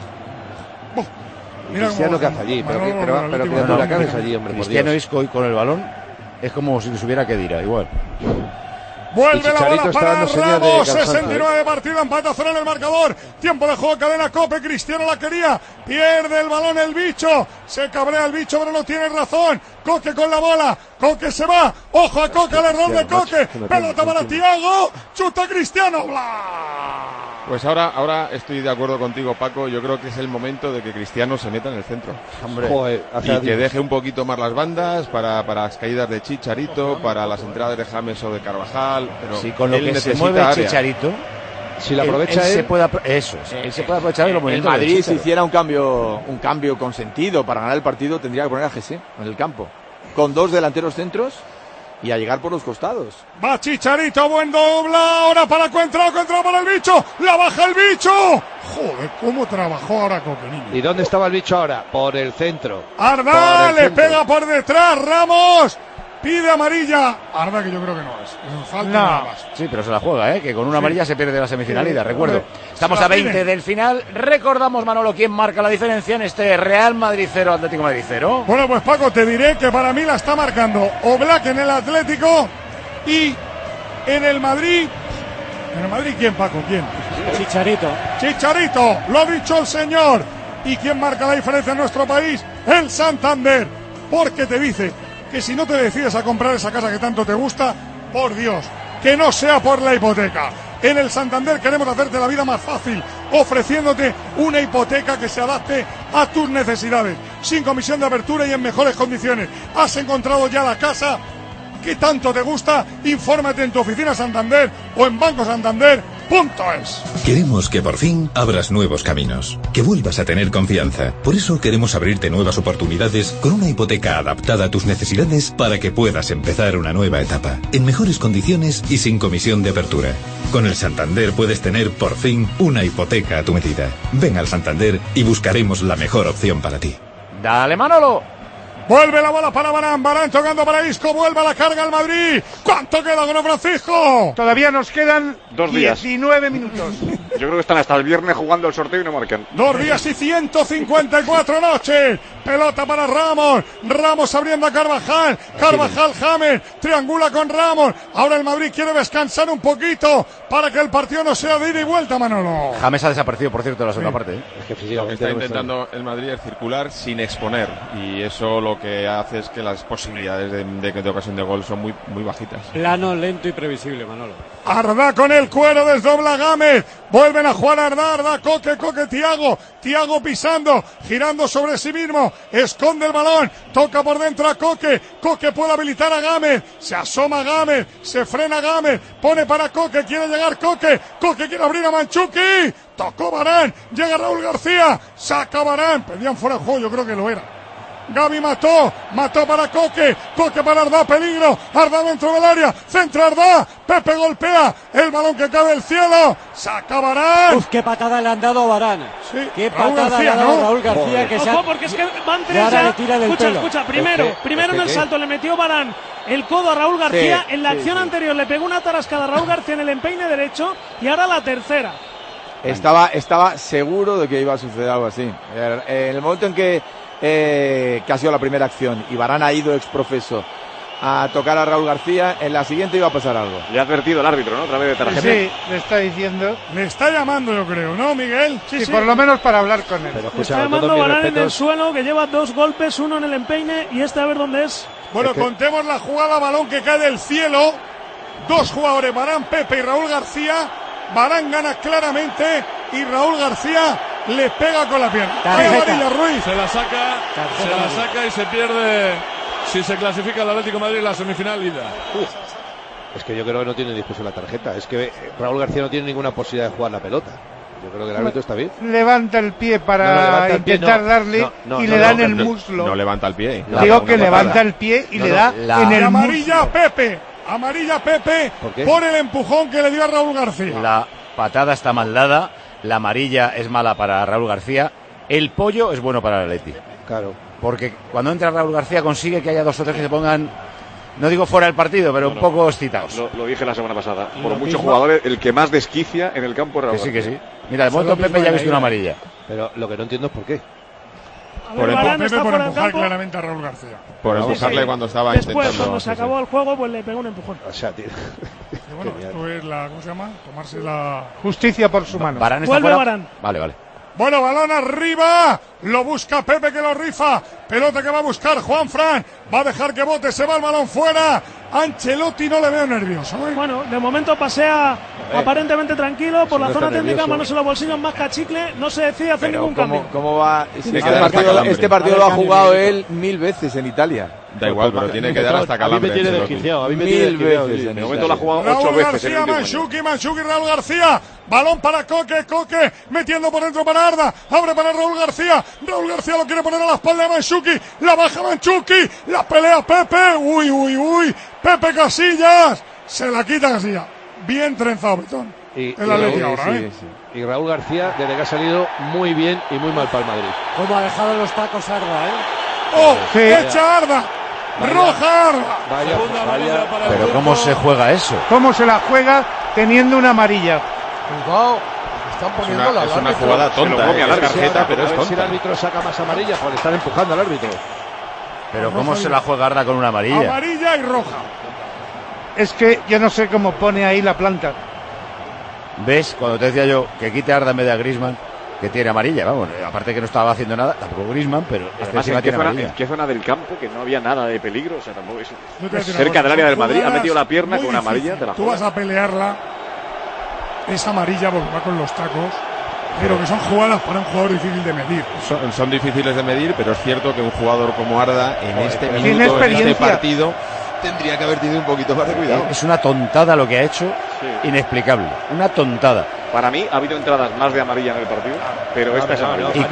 Cristiano, ¿qué hace allí? Pero criatura, ¿qué haces allí, hombre? Cristiano Isco con el balón es como si supiera que dirá, igual. Vuelve la bola para Ramos, 69 de partido, empate a 0 en el marcador. Tiempo de juego, cadena Cope, Cristiano la quería, pierde el balón el bicho, se cabrea el bicho, pero no tiene razón. Coque con la bola, Coque se va, ojo a Coque, el error de Coque, pelota para Thiago, chuta Cristiano, bla. Pues ahora estoy de acuerdo contigo, Paco. Yo creo que es el momento de que Cristiano se meta en el centro. Hombre, joder, y que deje un poquito más las bandas para las caídas de Chicharito, para las entradas de James o de Carvajal. Pero sí, con lo que se mueve Chicharito, si la aprovecha él se puede aprovechar de los movimientos. El Madrid, si hiciera un cambio con sentido para ganar el partido, tendría que poner a Jesse en el campo, con 2 delanteros centros y a llegar por los costados. Va Chicharito, buen doble, ahora para Cuentrao para el bicho, la baja el bicho. Joder, cómo trabajó ahora Coquelín. ¿Y dónde estaba el bicho ahora? Por el centro. Arda le pega por detrás, Ramos. Pide amarilla. Arda, que yo creo que no es. Falta nada más. Sí, pero se la juega, que con una amarilla se pierde la semifinalidad, recuerdo. Estamos a 20 del final. Recordamos, Manolo, quién marca la diferencia en este Real Madrid 0, Atlético Madrid 0. Bueno, pues Paco, te diré que para mí la está marcando Oblak en el Atlético y en el Madrid. ¿En el Madrid quién, Paco? ¿Quién? Chicharito, lo ha dicho el señor. ¿Y quién marca la diferencia en nuestro país? El Santander. Porque te dice que si no te decides a comprar esa casa que tanto te gusta, por Dios, que no sea por la hipoteca. En el Santander queremos hacerte la vida más fácil, ofreciéndote una hipoteca que se adapte a tus necesidades, sin comisión de apertura y en mejores condiciones. ¿Has encontrado ya la casa que tanto te gusta? Infórmate en tu oficina Santander o en bancosantander.es. Queremos que por fin abras nuevos caminos, que vuelvas a tener confianza. Por eso queremos abrirte nuevas oportunidades con una hipoteca adaptada a tus necesidades para que puedas empezar una nueva etapa, en mejores condiciones y sin comisión de apertura. Con el Santander puedes tener por fin una hipoteca a tu medida. Ven al Santander y buscaremos la mejor opción para ti. ¡Dale, Manolo! Vuelve la bola para Varane tocando para Isco, vuelve a la carga el Madrid. ¿Cuánto queda, don Francisco? Todavía nos quedan 2 días. 19 minutos. Yo creo que están hasta el viernes jugando el sorteo y no marcan. 2 días y 154 noches. Pelota para Ramos abriendo a Carvajal, James, triangula con Ramos. Ahora el Madrid quiere descansar un poquito para que el partido no sea de ida y vuelta, Manolo. James ha desaparecido, por cierto, en la segunda parte. Es que lo que está intentando el Madrid es circular sin exponer, y eso lo que hace es que las posibilidades de ocasión de gol son muy, muy bajitas. Plano, lento y previsible, Manolo. Arda con el cuero, desdobla Gámez, vuelven a jugar Arda, Coque, Thiago pisando, girando sobre sí mismo, esconde el balón, toca por dentro a Coque puede habilitar a Gámez, se asoma Gámez, se frena Gámez, pone para Coque, quiere llegar Coque quiere abrir a Manchuki, tocó Varane, llega Raúl García, saca Varane, pedían fuera de juego, yo creo que lo era. Gavi mató para Coque para Arda, peligro, Arda dentro del área, centra Arda, Pepe golpea, el balón que cae del cielo, saca Varane. Uf, qué patada le han dado a Varane. Sí, qué patada le ha dado Raúl García, que ojo, porque es que van 3 ya. Escucha, primero en el salto le metió Varane el codo a Raúl García, en la acción anterior le pegó una tarascada a Raúl García en el empeine derecho y ahora la tercera. Estaba seguro de que iba a suceder algo así. En el momento en que ha sido la primera acción y Varane ha ido exprofeso a tocar a Raúl García. En la siguiente iba a pasar algo. Le ha advertido el árbitro, ¿no? Otra vez de tarjeta. Sí, le está diciendo. Le está llamando, yo creo, ¿no, Miguel? Sí, por lo menos para hablar con él. Le está llamando Varane en el suelo, que lleva 2 golpes, uno en el empeine y a ver dónde es. Bueno, contemos la jugada, balón que cae del cielo. 2 jugadores, Varane, Pepe y Raúl García. Varane gana claramente y Raúl García le pega con la pierna. Amarilla, Ruiz. Se la saca y se pierde. Si se clasifica el Atlético de Madrid en la semifinal, ida. Es que yo creo que no tiene discusión la tarjeta. Es que Raúl García no tiene ninguna posibilidad de jugar la pelota. Yo creo que el árbitro está bien. Levanta el pie para intentar darle y le da en el muslo. No levanta el pie. Digo que levanta el pie y le da en el amarilla muslo. Amarilla Pepe por el empujón que le dio a Raúl García. La patada está mal dada, la amarilla es mala para Raúl García, el pollo es bueno para el Atleti. Claro. Porque cuando entra Raúl García consigue que haya 2 o 3 que se pongan, no digo fuera del partido, pero un poco excitados. Lo dije la semana pasada. Por muchos jugadores, el que más desquicia en el campo es Raúl García. Que sí. Mira, de momento Pepe ya ha visto una amarilla. Pero lo que no entiendo es por qué. Por empujar claramente a Raúl García. Por empujarle cuando estaba Después, intentando. cuando se acabó el juego, pues le pegó un empujón. O sea, tío. Bueno, esto es ¿cómo se llama? Tomarse la justicia por su mano. Vuelve Varane. Vale. Bueno, balón arriba, lo busca Pepe que lo rifa, pelota que va a buscar Juanfran, va a dejar que bote, se va el balón fuera, Ancelotti no le veo nervioso. Bueno, de momento pasea aparentemente tranquilo por la zona técnica, manos en los bolsillos, más cachicle, no se decide hacer ningún cambio. ¿Cómo va? Este partido lo ha jugado él 1000 veces en Italia. Da igual, pero tiene que dar hasta calambre. A mí me tiene desquiciado. 1000 veces. De momento lo ha jugado Raúl 8 veces. García, Manchuki, Raúl García. Balón para Coque, metiendo por dentro para Arda. Abre para Raúl García lo quiere poner a la espalda de Manchuki. La baja Manchuki, la pelea Pepe. Uy. Pepe Casillas. Se la quita Casillas. Bien trenzado, Betón. El Atlético ahora, Y Raúl García, desde que ha salido muy bien y muy mal para el Madrid. Como ha dejado los tacos Arda, Echa Arda. Roja Arda. Vaya. Pero ¿cómo se juega eso? ¿Cómo se la juega teniendo una amarilla? Cuidado, están poniendo la Es una jugada tonta, es tarjeta, pero es tonta. Si el árbitro saca más amarilla, pues le están empujando al árbitro. Pero ¿cómo se la juega Arda con una amarilla? Amarilla y roja. Es que yo no sé cómo pone ahí la planta. ¿Ves? Cuando te decía yo que quite Arda en vez de a Griezmann, que tiene amarilla, vamos, aparte que no estaba haciendo nada, tampoco Griezmann, pero además tiene amarilla. ¿En qué zona del campo? Que no había nada de peligro, o sea, tampoco es cerca del área del Madrid, ha metido la pierna con una amarilla. Tú vas a pelearla, es amarilla porque va con los tacos, pero que son jugadas para un jugador difícil de medir. Son difíciles de medir, pero es cierto que un jugador como Arda en este minuto, en este partido, tendría que haber tenido un poquito más de cuidado. Es una tontada lo que ha hecho, inexplicable, una tontada. Para mí ha habido entradas más de amarilla en el partido, pero esta es amarilla.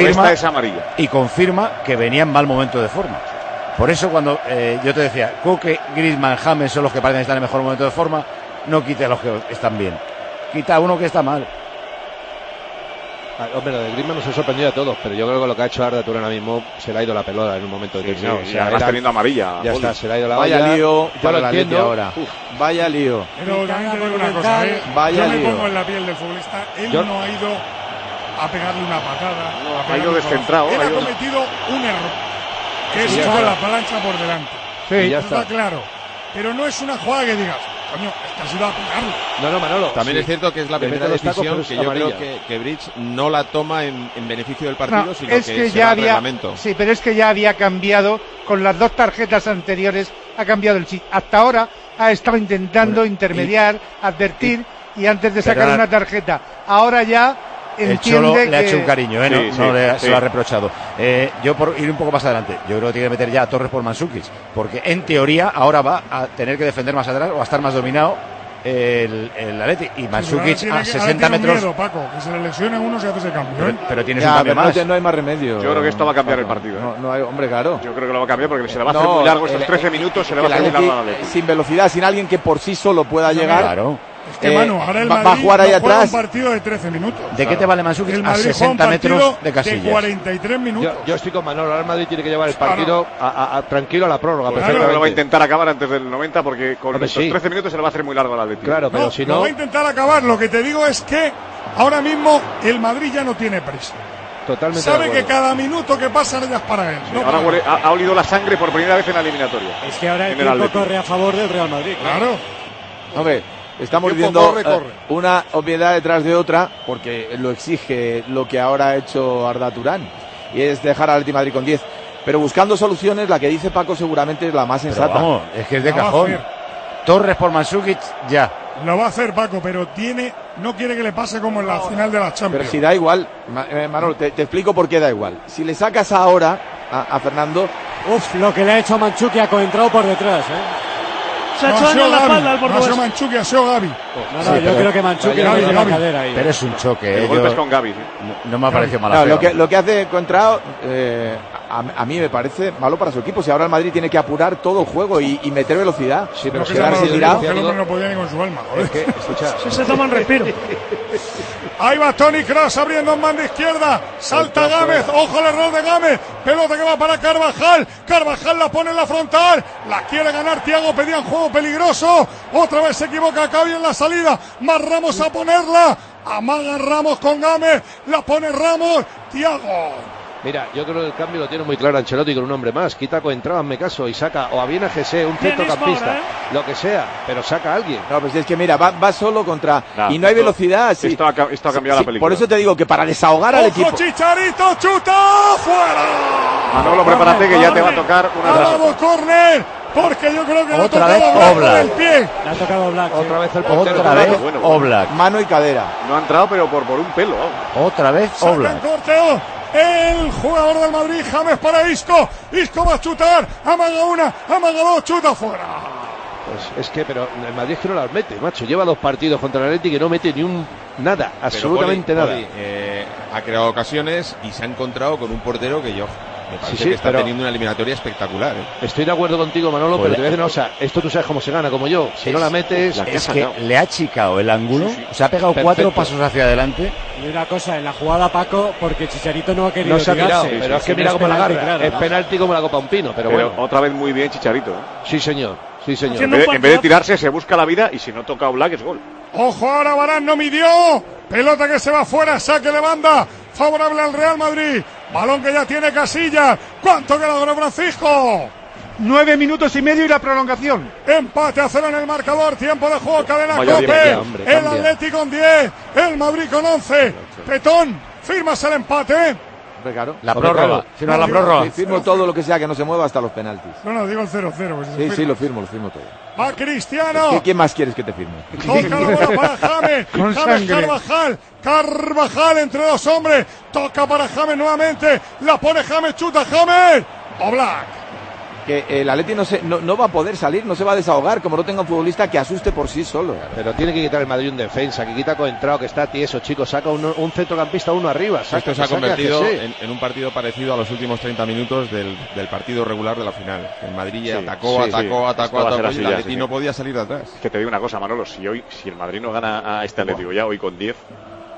Y confirma que venía en mal momento de forma. Por eso cuando yo te decía, Coque, Griezmann, James son los que parecen estar en mejor momento de forma, no quite a los que están bien. Quita a uno que está mal. Hombre, lo de Griezmann nos ha sorprendido a todos, pero yo creo que lo que ha hecho Arda Turán ahora mismo se le ha ido la pelota en un momento determinado. Sí, además teniendo amarilla. Ya está, se le ha ido la vaya olla. lío, yo lo entiendo ahora. Vaya lío. Pero también te digo una cosa, vaya yo me lío. pongo en la piel del futbolista, él no ha ido a pegarle una patada. Ha ido descentrado. Él ha cometido un error, que es ir con la plancha por delante. Sí, ya está claro. Pero no es una jugada que digas, coño, es que ha sido a pegarlo. No, Manolo. También es cierto que es la primera decisión que yo amarilla. creo que Bridge no la toma en beneficio del partido, sino es que ya va había, reglamento. Sí, pero es que ya había cambiado, con las 2 tarjetas anteriores, ha cambiado el chip. Hasta ahora ha estado intentando intermediar, advertir, y antes de sacar una tarjeta. Ahora ya el Cholo le ha hecho un cariño, se lo ha reprochado. Yo por ir un poco más adelante, yo creo que tiene que meter ya a Torres por Mandzukic, porque en teoría ahora va a tener que defender más atrás o a estar más dominado el Atleti, y Mandzukic a 60 metros. Miedo, Paco, que se le lesione uno se hace ese cambio. Pero tienes un cambio más. No hay más remedio. Yo creo que esto va a cambiar el partido. No hay, hombre, claro. Yo creo que lo va a cambiar porque se le va a hacer muy largo estos 13 minutos, se le va a hacer muy largo al Atleti. Sin velocidad, sin alguien que por sí solo pueda llegar. Claro. Es que, Manu, ahora el Madrid va a jugar ahí atrás. Un partido de 13 minutos. ¿De qué te vale Mandzukic a 60 metros de Casillas? De 43 minutos. Yo estoy con Manolo. Ahora el Madrid tiene que llevar el partido tranquilo a la prórroga. Pues claro, lo va a intentar acabar antes del 90 porque con estos 13 minutos se le va a hacer muy largo al Atleti. Claro, pero si no. Lo va a intentar acabar. Lo que te digo es que ahora mismo el Madrid ya no tiene prisa. Totalmente. Sabe que cada minuto que pasa ya es para él. Sí, ahora ha olido la sangre por primera vez en la eliminatoria. Es que ahora el tiempo corre a favor del Real Madrid. Claro. Hombre, estamos diciendo una obviedad detrás de otra, porque lo exige lo que ahora ha hecho Arda Turán, y es dejar al Atleti Madrid con 10. Pero buscando soluciones, la que dice Paco seguramente es la más sensata. Pero vamos, es que es de cajón. Torres por Mandžukić, ya. Lo va a hacer Paco, pero no quiere que le pase como en la final de la Champions. Pero si da igual, Manolo, te explico por qué da igual. Si le sacas ahora a Fernando... Uf, lo que le ha hecho Mandžukić ha entrado por detrás, Se ha hecho daño en la espalda al portugués. No ha sido Mandžukić, ha sido Gavi. Yo creo que Mandžukić le ha metido la cadera ahí. Pero es un choque. El golpe es con Gavi. No me ha parecido mala. Lo que hace Contrao, a mí me parece malo para su equipo. Si ahora el Madrid tiene que apurar todo el juego y meter velocidad. Sí, pero quedarse tirado. El hombre no podía ni con su alma, joder. Si se toman respiro. Ahí va Toni Kroos abriendo en banda izquierda. Salta Gámez. Ojo al error de Gámez. Pelota que va para Carvajal. Carvajal la pone en la frontal. La quiere ganar Thiago. Pedían juego peligroso. Otra vez se equivoca Cavi en la salida. Más Ramos a ponerla. Amaga Ramos con Gámez. La pone Ramos. Thiago. Mira, yo creo que el cambio lo tiene muy claro Ancelotti con un hombre más. Quita Coentrao, hazme caso, y saca o a bien a José, un centrocampista, lo que sea, pero saca a alguien. No, pues es que mira, va solo contra... y no hay velocidad. Sí. Esto ha cambiado la película. Por eso te digo que para desahogar al equipo... Chicharito, chuta, fuera. Manolo, prepárate que ya te va a tocar una ¡vamos, córner! Porque yo creo que otra vez Oblak el pie. Le ha tocado Oblak. Otra vez el portero. Otra vez Oblak. Mano y cadera. No ha entrado, pero por un pelo. Otra vez Oblak. El jugador del Madrid, James para Isco. Isco va a chutar. Amaga una, amaga dos, chuta fuera. Pues es que, pero el Madrid es que no las mete, macho. Lleva 2 partidos contra el Atleti que no mete ni nada, absolutamente nada. Ha creado ocasiones y se ha encontrado con un portero que yo me parece que está teniendo una eliminatoria espectacular. Estoy de acuerdo contigo, Manolo, pero te voy a decir una cosa. Esto tú sabes cómo se gana, como yo. Si no la metes... Es que le ha achicado el ángulo, se ha pegado 4 pasos hacia adelante. Y una cosa, en la jugada, Paco, porque Chicharito no ha querido se ha tirado, pero es que mira cómo la agarra. Claro, es penalti como la Copa un pino, pero bueno. Otra vez muy bien Chicharito. Sí, señor. Sí, señor. En vez de tirarse, se busca la vida y si no toca a Oblak es gol. Ojo, ahora Varane no midió. Pelota que se va fuera, saque de banda. Favorable al Real Madrid. Balón que ya tiene Casillas. ¿Cuánto queda, don Francisco? 9 minutos y medio y la prolongación. Empate a 0 en el marcador. Tiempo de juego, cadena Vaya Cope. bien, hombre, el Atlético con 10. El Madrid con 11. Petón, firmas el empate. Claro. La prórroga. Firma la prórroga. Firmo todo lo que sea que no se mueva hasta los penaltis. No, digo el 0-0. Pues sí, lo firmo todo. Va Cristiano. ¿Quién más quieres que te firme? Toca la bola para James. James Carvajal entre dos hombres. Toca para James nuevamente. La pone James, chuta James. Oblak. Que el Atleti no va a poder salir, no se va a desahogar, como no tenga un futbolista que asuste por sí solo. Pero tiene que quitar el Madrid un defensa, que quita Coentrao, que está tieso, chicos, saca un centrocampista uno arriba. Esto se ha convertido en un partido parecido a los últimos 30 minutos del partido regular de la final. El Madrid atacó y el Atleti no podía salir de atrás. Que te digo una cosa, Manolo, si el Madrid no gana a este Atlético ya hoy con 10...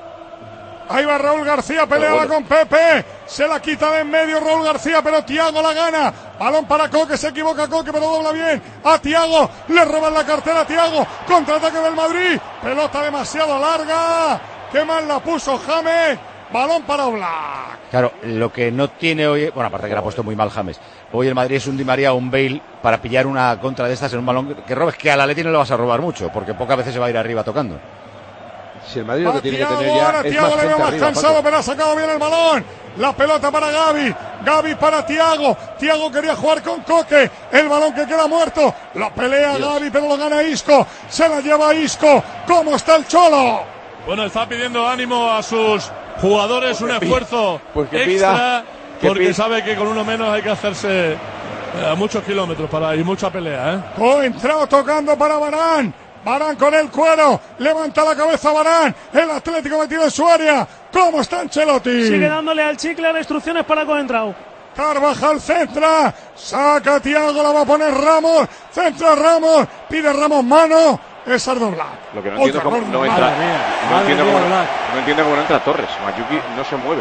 Ahí va Raúl García, peleaba con Pepe, se la quita de en medio Raúl García, pero Thiago la gana. Balón para Coque, se equivoca Coque, pero dobla bien a Thiago, le roban la cartera a Thiago, contraataque del Madrid, pelota demasiado larga, qué mal la puso James, balón para Oblak. Claro, lo que no tiene hoy, bueno, aparte que le ha puesto muy mal James, hoy el Madrid es un Di María o un Bale para pillar una contra de estas en un balón que robes, que al Atleti no le vas a robar mucho, porque pocas veces se va a ir arriba tocando. Si el Madrid lo que tiene que tener ya es Thiago más le ve más arriba, cansado, Paco. pero ha sacado bien el balón. La pelota para Gavi para Thiago. Thiago quería jugar con Coque. El balón que queda muerto. La pelea Gavi, pero lo gana Isco. Se la lleva Isco. ¿Cómo está el Cholo? Bueno, está pidiendo ánimo a sus jugadores, un esfuerzo extra, porque sabe que con uno menos hay que hacerse muchos kilómetros y mucha pelea. Coentrao tocando para Varane. Varane con el cuero, levanta la cabeza Varane, el Atlético metido en su área. ¿Cómo está Ancelotti? Sigue dándole al chicle las instrucciones para Coentrao. Carvajal centra, saca Thiago, la va a poner Ramos, centra Ramos, pide Ramos mano, es Arda Oblak. Lo que no entiendo cómo no entra, no entiendo cómo no entra Torres. Mandžukić no se mueve,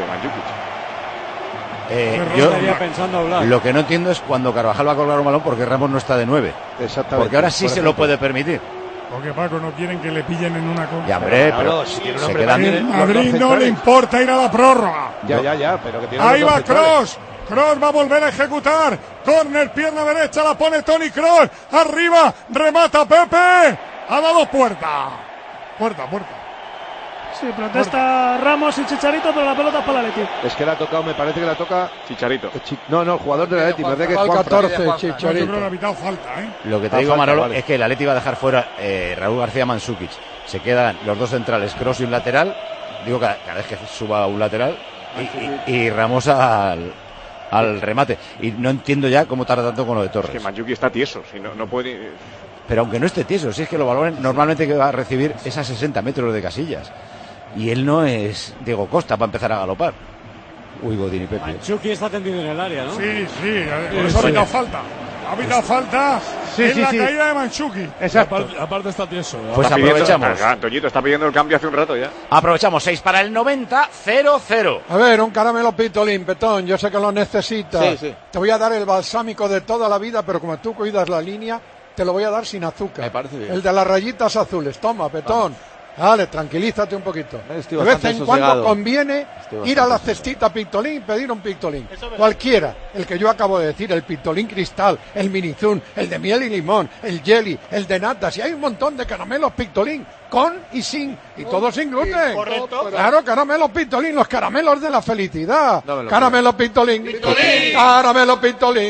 Yo lo que no entiendo es cuando Carvajal va a colgar un balón porque Ramos no está de 9. Exactamente. Porque ahora sí se lo puede permitir. Porque Paco no quieren que le pillen en una contra. Ya, hombre, pero si tiene un hombre El Madrid no le importa ir a la prórroga. Ya, pero que tiene ahí va Kroos. Kroos va a volver a ejecutar. Córner, pierna derecha, la pone Toni Kroos. Arriba, remata Pepe. Ha dado puerta. Puerta. Sí, protesta Ramos y Chicharito, pero la pelota es para el Atleti. Es que la ha tocado, me parece que la toca Chicharito. No, el jugador del Atleti, me parece que es Juan 14, Yo creo Chicharito. que le ha pitado falta, Lo que te digo, Manolo, es que el Atleti va a dejar fuera Raúl García Mandžukić. Se quedan los dos centrales, Kroos y un lateral. Digo, cada vez que suba un lateral. Y Ramos al remate. Y no entiendo ya cómo tarda tanto con lo de Torres. Es que Mandžukić está tieso, si no puede... Pero aunque no esté tieso, si es que los balones normalmente que va a recibir es a 60 metros de Casillas. Y él no es Diego Costa para empezar a galopar. Uy, Godín y Pepe. Mandžukić está tendido en el área, ¿no? Sí, por eso ha pitado falta. Ha pitado falta en la caída de Mandžukić. Exacto. Aparte está tieso. Pues aprovechamos. Antoñito está pidiendo el cambio hace un rato ya. Aprovechamos 6 para el 90, 0-0. A ver, un caramelo pitolín, Petón, yo sé que lo necesitas. Sí. Te voy a dar el balsámico de toda la vida, pero como tú cuidas la línea, te lo voy a dar sin azúcar. Me parece bien. El de las rayitas azules. Toma, Petón. Vale, tranquilízate un poquito. Estoy De vez bastante en cuando sosegado. conviene ir a la cestita Pictolín y pedir un Pictolín. Cualquiera, el que yo acabo de decir, el Pictolín cristal, el minizún, el de miel y limón, el jelly, el de natas, y hay un montón de caramelos Pictolín, con y sin, y todos sin gluten. Correcto. Claro, caramelos Pictolín, los caramelos de la felicidad. No me lo Caramelos Pictolín. Caramelos Pictolín.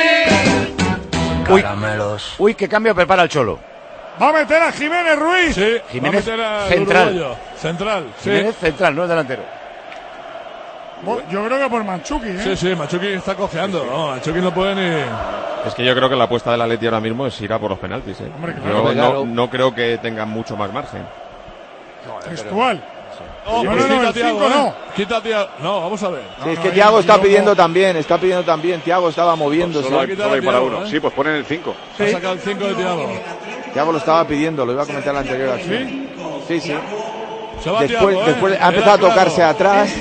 Uy, qué cambio prepara el Cholo. Va a meter a Jiménez Ruiz. Sí, Jiménez va a meter al central. uruguayo. Central, sí. Jiménez central, no es delantero. Yo creo que por Mandžukić, Sí, Mandžukić está cojeando. No, Mandžukić no puede ni... Es que yo creo que la apuesta del Atleti ahora mismo es ir a por los penaltis. Hombre, Yo claro. no creo que tengan mucho más margen. Textual. No, No, pues no, quita el Thiago, 5 no. Quita a Thiago. No, vamos a ver. Sí, es que Thiago está pidiendo también. Thiago estaba moviéndose. Solo hay para uno. Sí, pues ponen el 5. Ha sacado el 5 de Thiago. Thiago lo estaba pidiendo, lo iba a comentar la anterior aquí. Sí. Se va Después Thiago, ha empezado a tocarse atrás.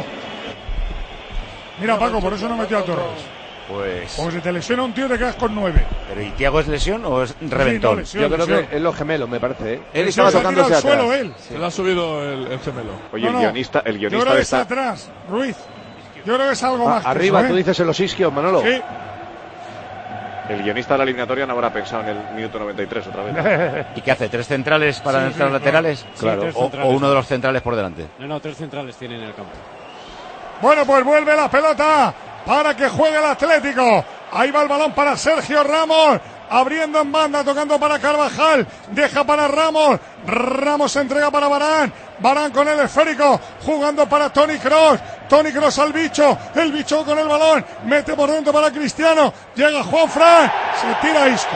Mira, Paco, por eso no metió a Torres. Pues... Porque si te lesiona un tío te quedas con 9. ¿Pero y Thiago es lesión o es reventón? lesión, Yo creo lesión. que es los gemelos, me parece. Él estaba tocándose al suelo atrás. él. Se le ha subido el gemelo. Oye, el guionista Yo creo de que esta... está atrás, Ruiz. Yo creo que es algo más. Arriba, que eso, tú dices en los isquios, Manolo. Sí. El guionista de la eliminatoria no habrá pensado en el minuto 93 otra vez. ¿Y qué hace? ¿3 centrales para entrar laterales? Claro. Sí, 3 centrales. O uno de los centrales por delante. No, 3 centrales tienen en el campo. Bueno, pues vuelve la pelota para que juegue el Atlético. Ahí va el balón para Sergio Ramos. Abriendo en banda, tocando para Carvajal. Deja para Ramos. Ramos entrega para Varane. Varane con el esférico. Jugando para Toni Kroos. Toni Kroos al bicho. El bicho con el balón. Mete por dentro para Cristiano. Llega Juanfran. Se tira Isco,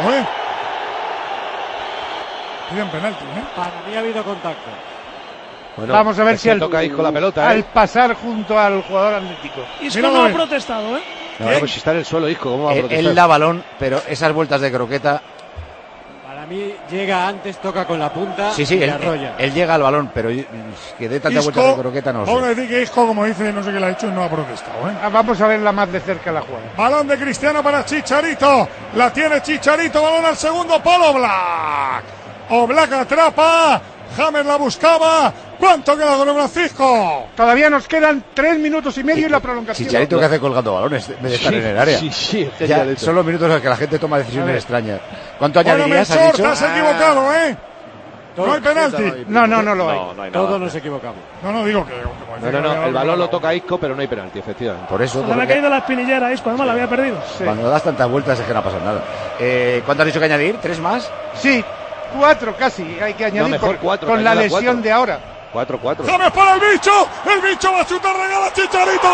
Piden penalti, Para mí ha habido contacto. Bueno, vamos a ver si toca Isco la pelota. al pasar junto al jugador atlético. Isco no ha protestado, No, pues si está en el suelo, Isco, ¿cómo va a protestar? Él da balón, pero esas vueltas de croqueta... Para mí llega antes, toca con la punta Sí, y arrolla. él llega al balón, pero que dé tantas vueltas de croqueta no Vamos a sé. decir que Isco, como dice, no sé qué le ha hecho, no ha protestado, Vamos a verla más de cerca la jugada. Balón de Cristiano para Chicharito. La tiene Chicharito. Balón al segundo palo. Oblak. Oblak atrapa. James la buscaba. ¿Cuánto queda, don Francisco? Todavía nos quedan 3 minutos y medio y la prolongación. Chicharito que hace colgando balones en vez de estar en el área. Sí, ya son los minutos en los que la gente toma decisiones extrañas. ¿Cuánto añadirías? Melchor, ¿Has dicho? te has equivocado, No hay penalti. No lo hay. No hay nada. Todos nos equivocamos. No, digo que... No, el balón lo toca Isco, pero no hay penalti, efectivamente. Por eso. Se le ha caído la espinillera a Isco, además la había perdido. Cuando das tantas vueltas es que no pasa nada. ¿Cuánto has dicho que añadir? ¿3 más? Sí, 4 casi. Hay que añadir mejor 4, con la lesión de ahora. 4. James para el bicho. El bicho va a chutar, regala Chicharito.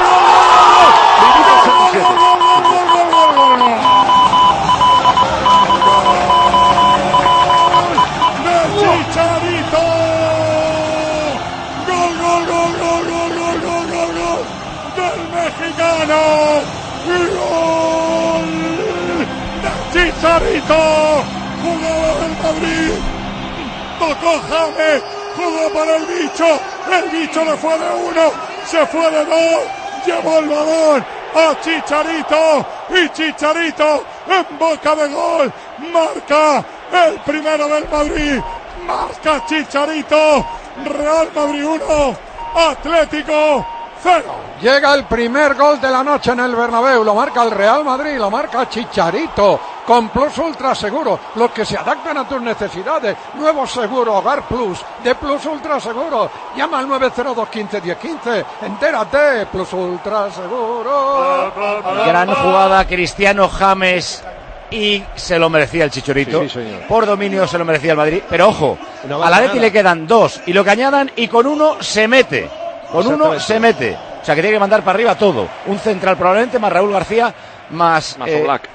¡Gol! Chicharito. Gol del mexicano. Gol de Chicharito. Jugador del Madrid. Tocó James. Jugó para el bicho le fue de 1, se fue de 2, llevó el balón a Chicharito y Chicharito en boca de gol marca el primero del Madrid. Marca Chicharito. Real Madrid 1, Atlético 0. Llega el primer gol de la noche en el Bernabéu, lo marca el Real Madrid, lo marca Chicharito, con Plus Ultra Seguro, los que se adaptan a tus necesidades. Nuevo seguro Hogar Plus, de Plus Ultra Seguro. Llama al 902 15 10 15, entérate, Plus Ultra Seguro. Gran jugada, Cristiano James, y se lo merecía el Chicharito. Sí, señor. Por dominio se lo merecía el Madrid, pero ojo, a la Leti le quedan 2 y lo que añadan, y con uno se mete. Con uno se mete. O sea que tiene que mandar para arriba todo. Un central probablemente, más Raúl García, más Oblak.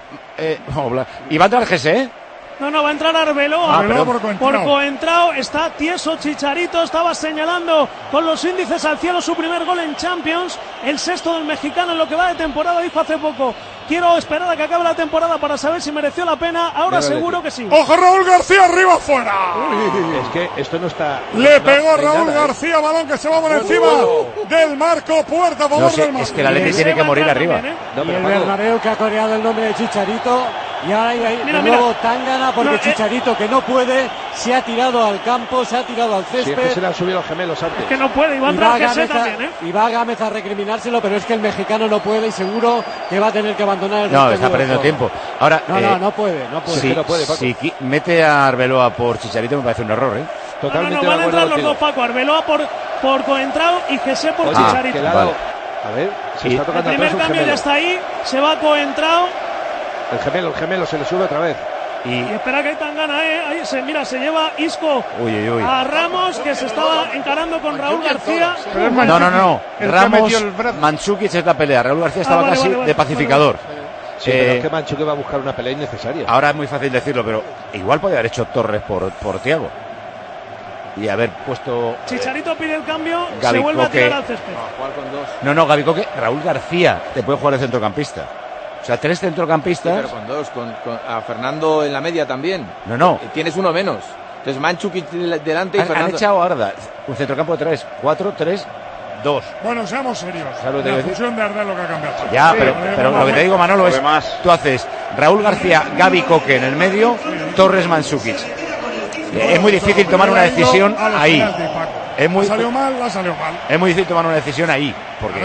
Y va a entrar Gese, ¿eh? No, va a entrar Arbeloa. Por Coentrao. Está tieso Chicharito, estaba señalando con los índices al cielo su primer gol en Champions, el sexto del mexicano en lo que va de temporada. Dijo hace poco: quiero esperar a que acabe la temporada para saber si mereció la pena. Ahora seguro que sí. ¡Ojo, Raúl García, arriba, fuera! Es que esto no está... Le pegó Raúl García, balón que se va por encima del marco, puerta a favor del Madrid. Es que la Leti tiene que morir arriba. Y el Bernabéu, que ha coreado el nombre de Chicharito, y ahora hay de nuevo Tangana, porque Chicharito, que no puede, se ha tirado al campo, se ha tirado al césped. Sí, es que se le han subido los gemelos antes. Es que no puede, y va a entrar Gese también, ¿eh? Y va Gámez a recriminárselo, pero es que el mexicano no puede, y seguro que va a tener que abandonar el No, está perdiendo tiempo. Ahora, no puede. Si mete a Arbeloa por Chicharito me parece un error, ¿eh? Totalmente van a entrar los dos, Paco. Arbeloa por Coentrao y Gese por Chicharito. Vale. A ver, se está tocando el primer cambio ya está ahí, se va Coentrao. El gemelo se le sube otra vez. Y espera que hay Tangana, ahí se lleva Isco a Ramos, que se estaba encarando con Raúl García. No. Ramos, Mandzukic es la pelea. Raúl García estaba casi de pacificador. Sí, pero es que Mandzukic va a buscar una pelea innecesaria. Ahora es muy fácil decirlo, pero igual podría haber hecho Torres por Thiago. Y haber puesto... Chicharito pide el cambio, Gaby se vuelve Coque. a tirar al césped. No, Gaby Coque, Raúl García te puede jugar de centrocampista. O sea, 3 centrocampistas. Sí, pero con 2, a Fernando en la media también. No. Tienes uno menos. Entonces Mandzukic delante y Fernando. Han echado a Arda un centrocampo de 3, 4, 3, 2. Bueno, seamos serios. La fusión de Arda es lo que ha cambiado. Ya, pero lo que te digo, Manolo, es tú haces Raúl García, Gaby Coque en el medio, Torres, Mandzukic. Es muy difícil tomar una decisión ahí. La salió mal. Es muy difícil tomar una decisión ahí, porque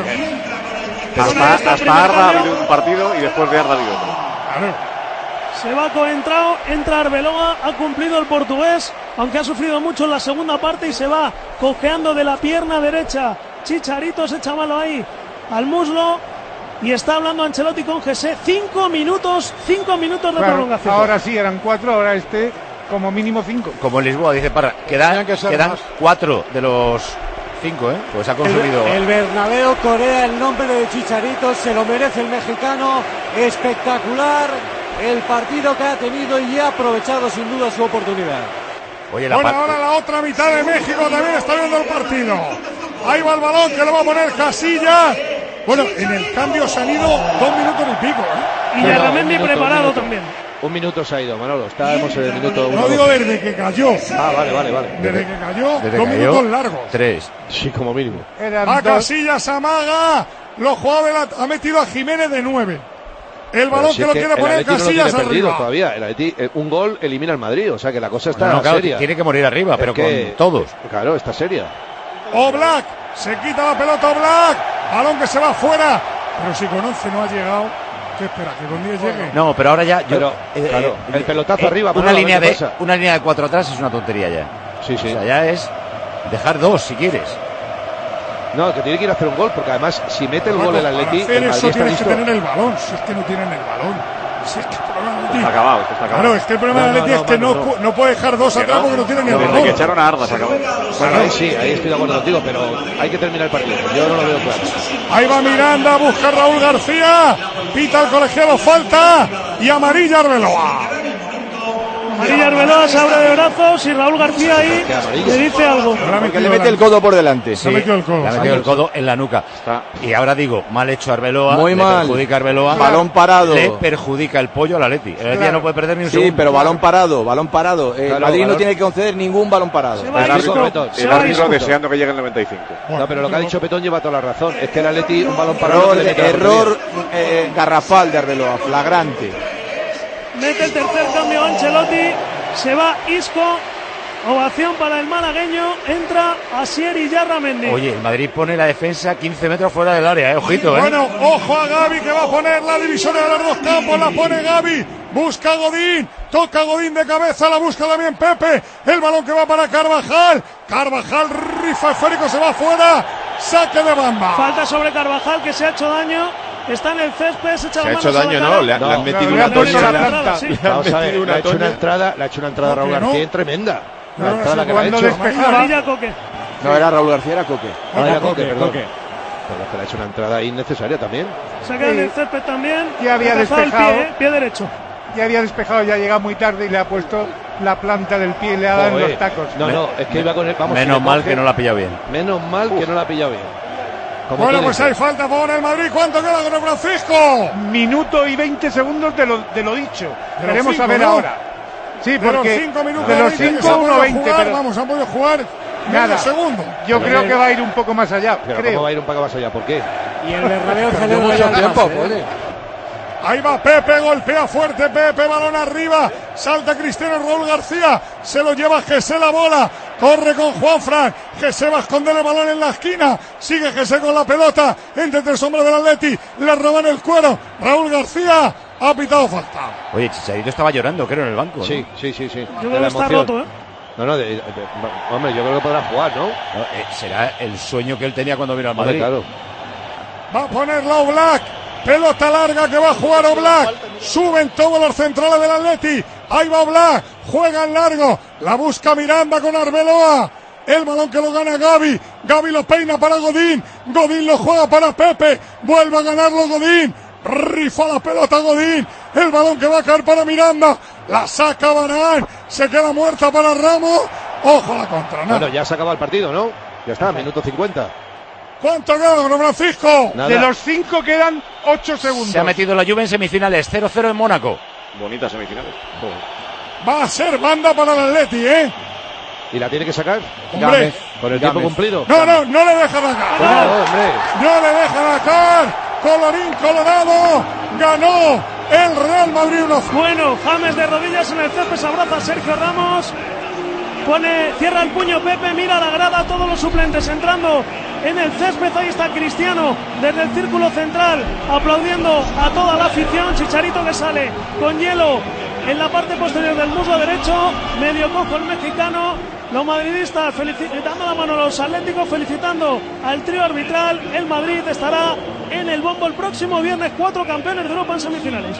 hasta Arda ha habido un partido y después de Arda ha habido otro. Se va Coentrao, entra Arbeloa, ha cumplido el portugués, aunque ha sufrido mucho en la segunda parte, y se va cojeando de la pierna derecha. Chicharito se echa mano ahí al muslo y está hablando Ancelotti con Gese. 5 minutos de prolongación. Ahora sí, eran 4, ahora como mínimo 5. Como en Lisboa, dice Parra, quedan 4 de los 5, pues ha consumido. El Bernabéu corea el nombre de Chicharito, se lo merece el mexicano. Espectacular el partido que ha tenido y ha aprovechado sin duda su oportunidad. Ahora la otra mitad de México también está viendo el partido. Ahí va el balón que lo va a poner Casillas. Bueno, en el cambio se han ido 2 minutos y pico, Y Yarramendi preparado también. 1 minuto se ha ido, Manolo. Estábamos en el minuto 1. No digo desde que cayó. Vale. Desde que cayó, 2 minutos largos. 3. Sí, como mínimo. A Casillas, amaga. Los jugadores ha metido a Jiménez de 9. El balón que lo quiere poner Casillas no arriba. Todavía. El Atleti, un gol elimina al Madrid. O sea que la cosa está seria. Tiene que morir arriba, pero con todos. Claro, está seria. Oblak. Se quita la pelota Oblak. Balón que se va fuera. Pero si con 11 no ha llegado. ¿Qué espera? ¿Que con 10 llegue? No, pero ahora ya... el pelotazo arriba... Una línea de 4 atrás es una tontería ya. Sí. O sea, ya es dejar 2 si quieres. No, que tiene que ir a hacer un gol, porque además, si mete el gol el Atleti... Para hacer eso tienes que tener el balón. Si es que no tienen el balón. Si es que el problema del Atleti... Está acabado. Claro, es que el problema del Atleti es que no puede dejar 2 atrás porque no tienen el balón. Desde que echaron a Arda se acabó. Bueno, ahí estoy de acuerdo contigo, pero hay que terminar el partido. Yo no lo veo claro. Ahí va Miranda, busca Raúl García. Pita el colegiado, falta. Y amarilla Arbeloa. Amarilla Arbeloa, se abre de brazos y Raúl García ahí le dice algo. Que le mete el codo por delante. Sí, le ha metido el codo en la nuca. Y ahora digo, mal hecho Arbeloa. Muy mal. Perjudica a Arbeloa. Balón parado. Le perjudica el pollo al Atleti. El Atleti no puede perder ni un segundo. Sí, pero balón parado. Madrid no tiene que conceder ningún balón parado. El árbitro deseando que llegue el 95. No, pero lo que ha dicho Petón lleva toda la razón. Es que el Atleti, un balón parado... Error garrafal de Arbeloa, flagrante. Mete el tercer cambio Ancelotti Se va Isco. Ovación para el malagueño. Entra Asier y Yarramendi. Oye, el Madrid pone la defensa 15 metros fuera del área, ojito, Bueno, ojo a Gavi que va a poner la divisoria de los dos campos. La pone Gavi. Busca Godín. Toca Godín de cabeza. La busca también Pepe. El balón que va para Carvajal. Carvajal rifa esférico. Se va afuera. Saque de banda. Falta sobre Carvajal que se ha hecho daño. Está en el césped, se ha hecho daño, ¿no? Le han metido una toalla. Le ha hecho una entrada a Raúl García tremenda. La entrada que le ha hecho. Coque. No era Raúl García, era Coque. Era Coque, perdón. Pero le ha hecho una entrada innecesaria también. Se ha quedado en el césped también. Ya había despejado. Pie derecho. Ya había despejado, ya llega muy tarde y le ha puesto la planta del pie y le ha dado en los tacos. No, es que iba con él. Menos mal que no la ha pillado bien. Menos mal que no la ha pillado bien. Bueno, pues hay falta a favor del Madrid. ¿Cuánto queda con Francisco? Minuto y 20 segundos de lo dicho. Queremos saber ¿no? ahora. Sí, porque de los 5 minutos de los 5 1:20, pero vamos, han podido jugar nada. Segundo. Yo creo que va a ir un poco más allá. ¿Cómo va a ir un poco más allá? ¿Por qué? Y el Bernabéu celebra ya tiempo, puede. Ahí va Pepe, golpea fuerte Pepe, balón arriba, salta Cristiano, Raúl García, se lo lleva José la bola, corre con Juanfran, José va a esconder el balón en la esquina, sigue José con la pelota, entre tres hombres del Atleti, le roban el cuero, Raúl García ha pitado falta. Oye, Chicharito estaba llorando, creo, en el banco, ¿no? Sí. Yo creo que está roto, No, hombre, yo creo que podrá jugar, ¿no? Será el sueño que él tenía cuando vino al Madrid. Claro. Va a ponerla Oblak. Pelota larga que va a jugar Oblak. Suben todos los centrales del Atleti. Ahí va Oblak. Juega en largo. La busca Miranda con Arbeloa. El balón que lo gana Gavi. Gavi lo peina para Godín. Godín lo juega para Pepe. Vuelve a ganarlo Godín. Rifa la pelota Godín. El balón que va a caer para Miranda. La saca Varane. Se queda muerta para Ramos. Ojo a la contra, ¿no? Bueno, ya se acaba el partido, ¿no? Ya está, minuto 50. ¿Cuánto queda, don Francisco? Nada. De los 5 quedan 8 segundos. Se ha metido la Juve en semifinales, 0-0 en Mónaco. Bonitas semifinales. Va a ser banda para el Atleti, ¿eh? ¿Y la tiene que sacar? Hombre. Con el tiempo cumplido. No le dejan acá. No le dejan acá. Colorín colorado. Ganó el Real Madrid 1-0. Bueno, James de rodillas en el césped, se abraza a Sergio Ramos. Cierra el puño Pepe, mira la grada, todos los suplentes entrando en el césped. Ahí está Cristiano desde el círculo central aplaudiendo a toda la afición. Chicharito que sale con hielo en la parte posterior del muslo derecho, medio cojo el mexicano. Los madridistas dando la mano a los atléticos, felicitando al trío arbitral. El Madrid estará en el bombo el próximo viernes, 4 campeones de Europa en semifinales.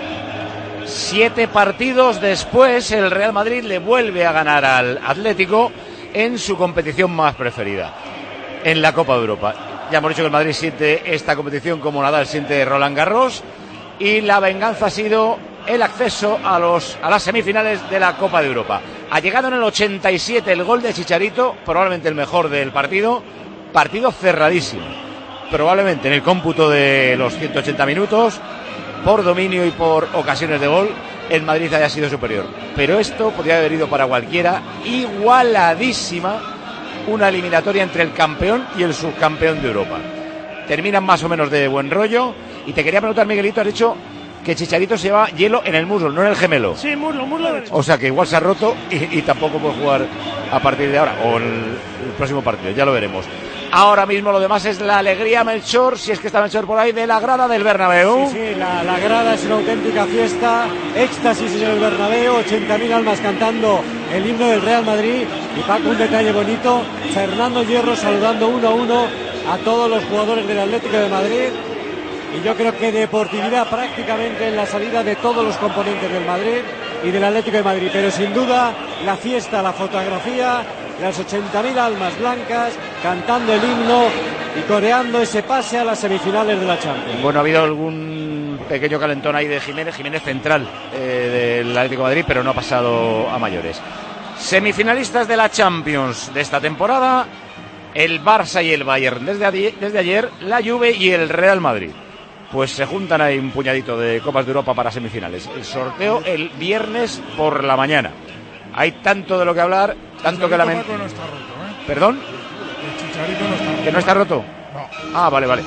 7 partidos después, el Real Madrid le vuelve a ganar al Atlético en su competición más preferida, en la Copa de Europa. Ya hemos dicho que el Madrid siente esta competición como Nadal siente Roland Garros, y la venganza ha sido el acceso a las semifinales de la Copa de Europa. Ha llegado en el 87 el gol de Chicharito, probablemente el mejor del partido cerradísimo, probablemente en el cómputo de los 180 minutos, por dominio y por ocasiones de gol, el Madrid haya sido superior. Pero esto podría haber ido para cualquiera, igualadísima, una eliminatoria entre el campeón y el subcampeón de Europa. Terminan más o menos de buen rollo. Y te quería preguntar, Miguelito, has dicho que Chicharito se lleva hielo en el muslo, no en el gemelo. Sí, muslo derecho. O sea que igual se ha roto y tampoco puede jugar a partir de ahora, o el próximo partido, ya lo veremos. Ahora mismo lo demás es la alegría, Melchor, si es que está Melchor por ahí, de la grada del Bernabéu. Sí, la grada es una auténtica fiesta, éxtasis en el Bernabéu, 80.000 almas cantando el himno del Real Madrid. Y Paco, un detalle bonito, Fernando Hierro saludando 1-1 a todos los jugadores del Atlético de Madrid. Y yo creo que deportividad prácticamente en la salida de todos los componentes del Madrid y del Atlético de Madrid. Pero sin duda, la fiesta, la fotografía, las 80.000 almas blancas cantando el himno y coreando ese pase a las semifinales de la Champions. Bueno, ha habido algún pequeño calentón ahí de Jiménez central del Atlético de Madrid, pero no ha pasado a mayores. Semifinalistas de la Champions de esta temporada, el Barça y el Bayern. Desde ayer, la Juve y el Real Madrid. Pues se juntan ahí un puñadito de Copas de Europa para semifinales. El sorteo el viernes por la mañana. Hay tanto de lo que hablar, tanto que lamentar. No está roto, ¿Perdón? El Chicharito no está roto. ¿Que no está roto? No. Ah, vale.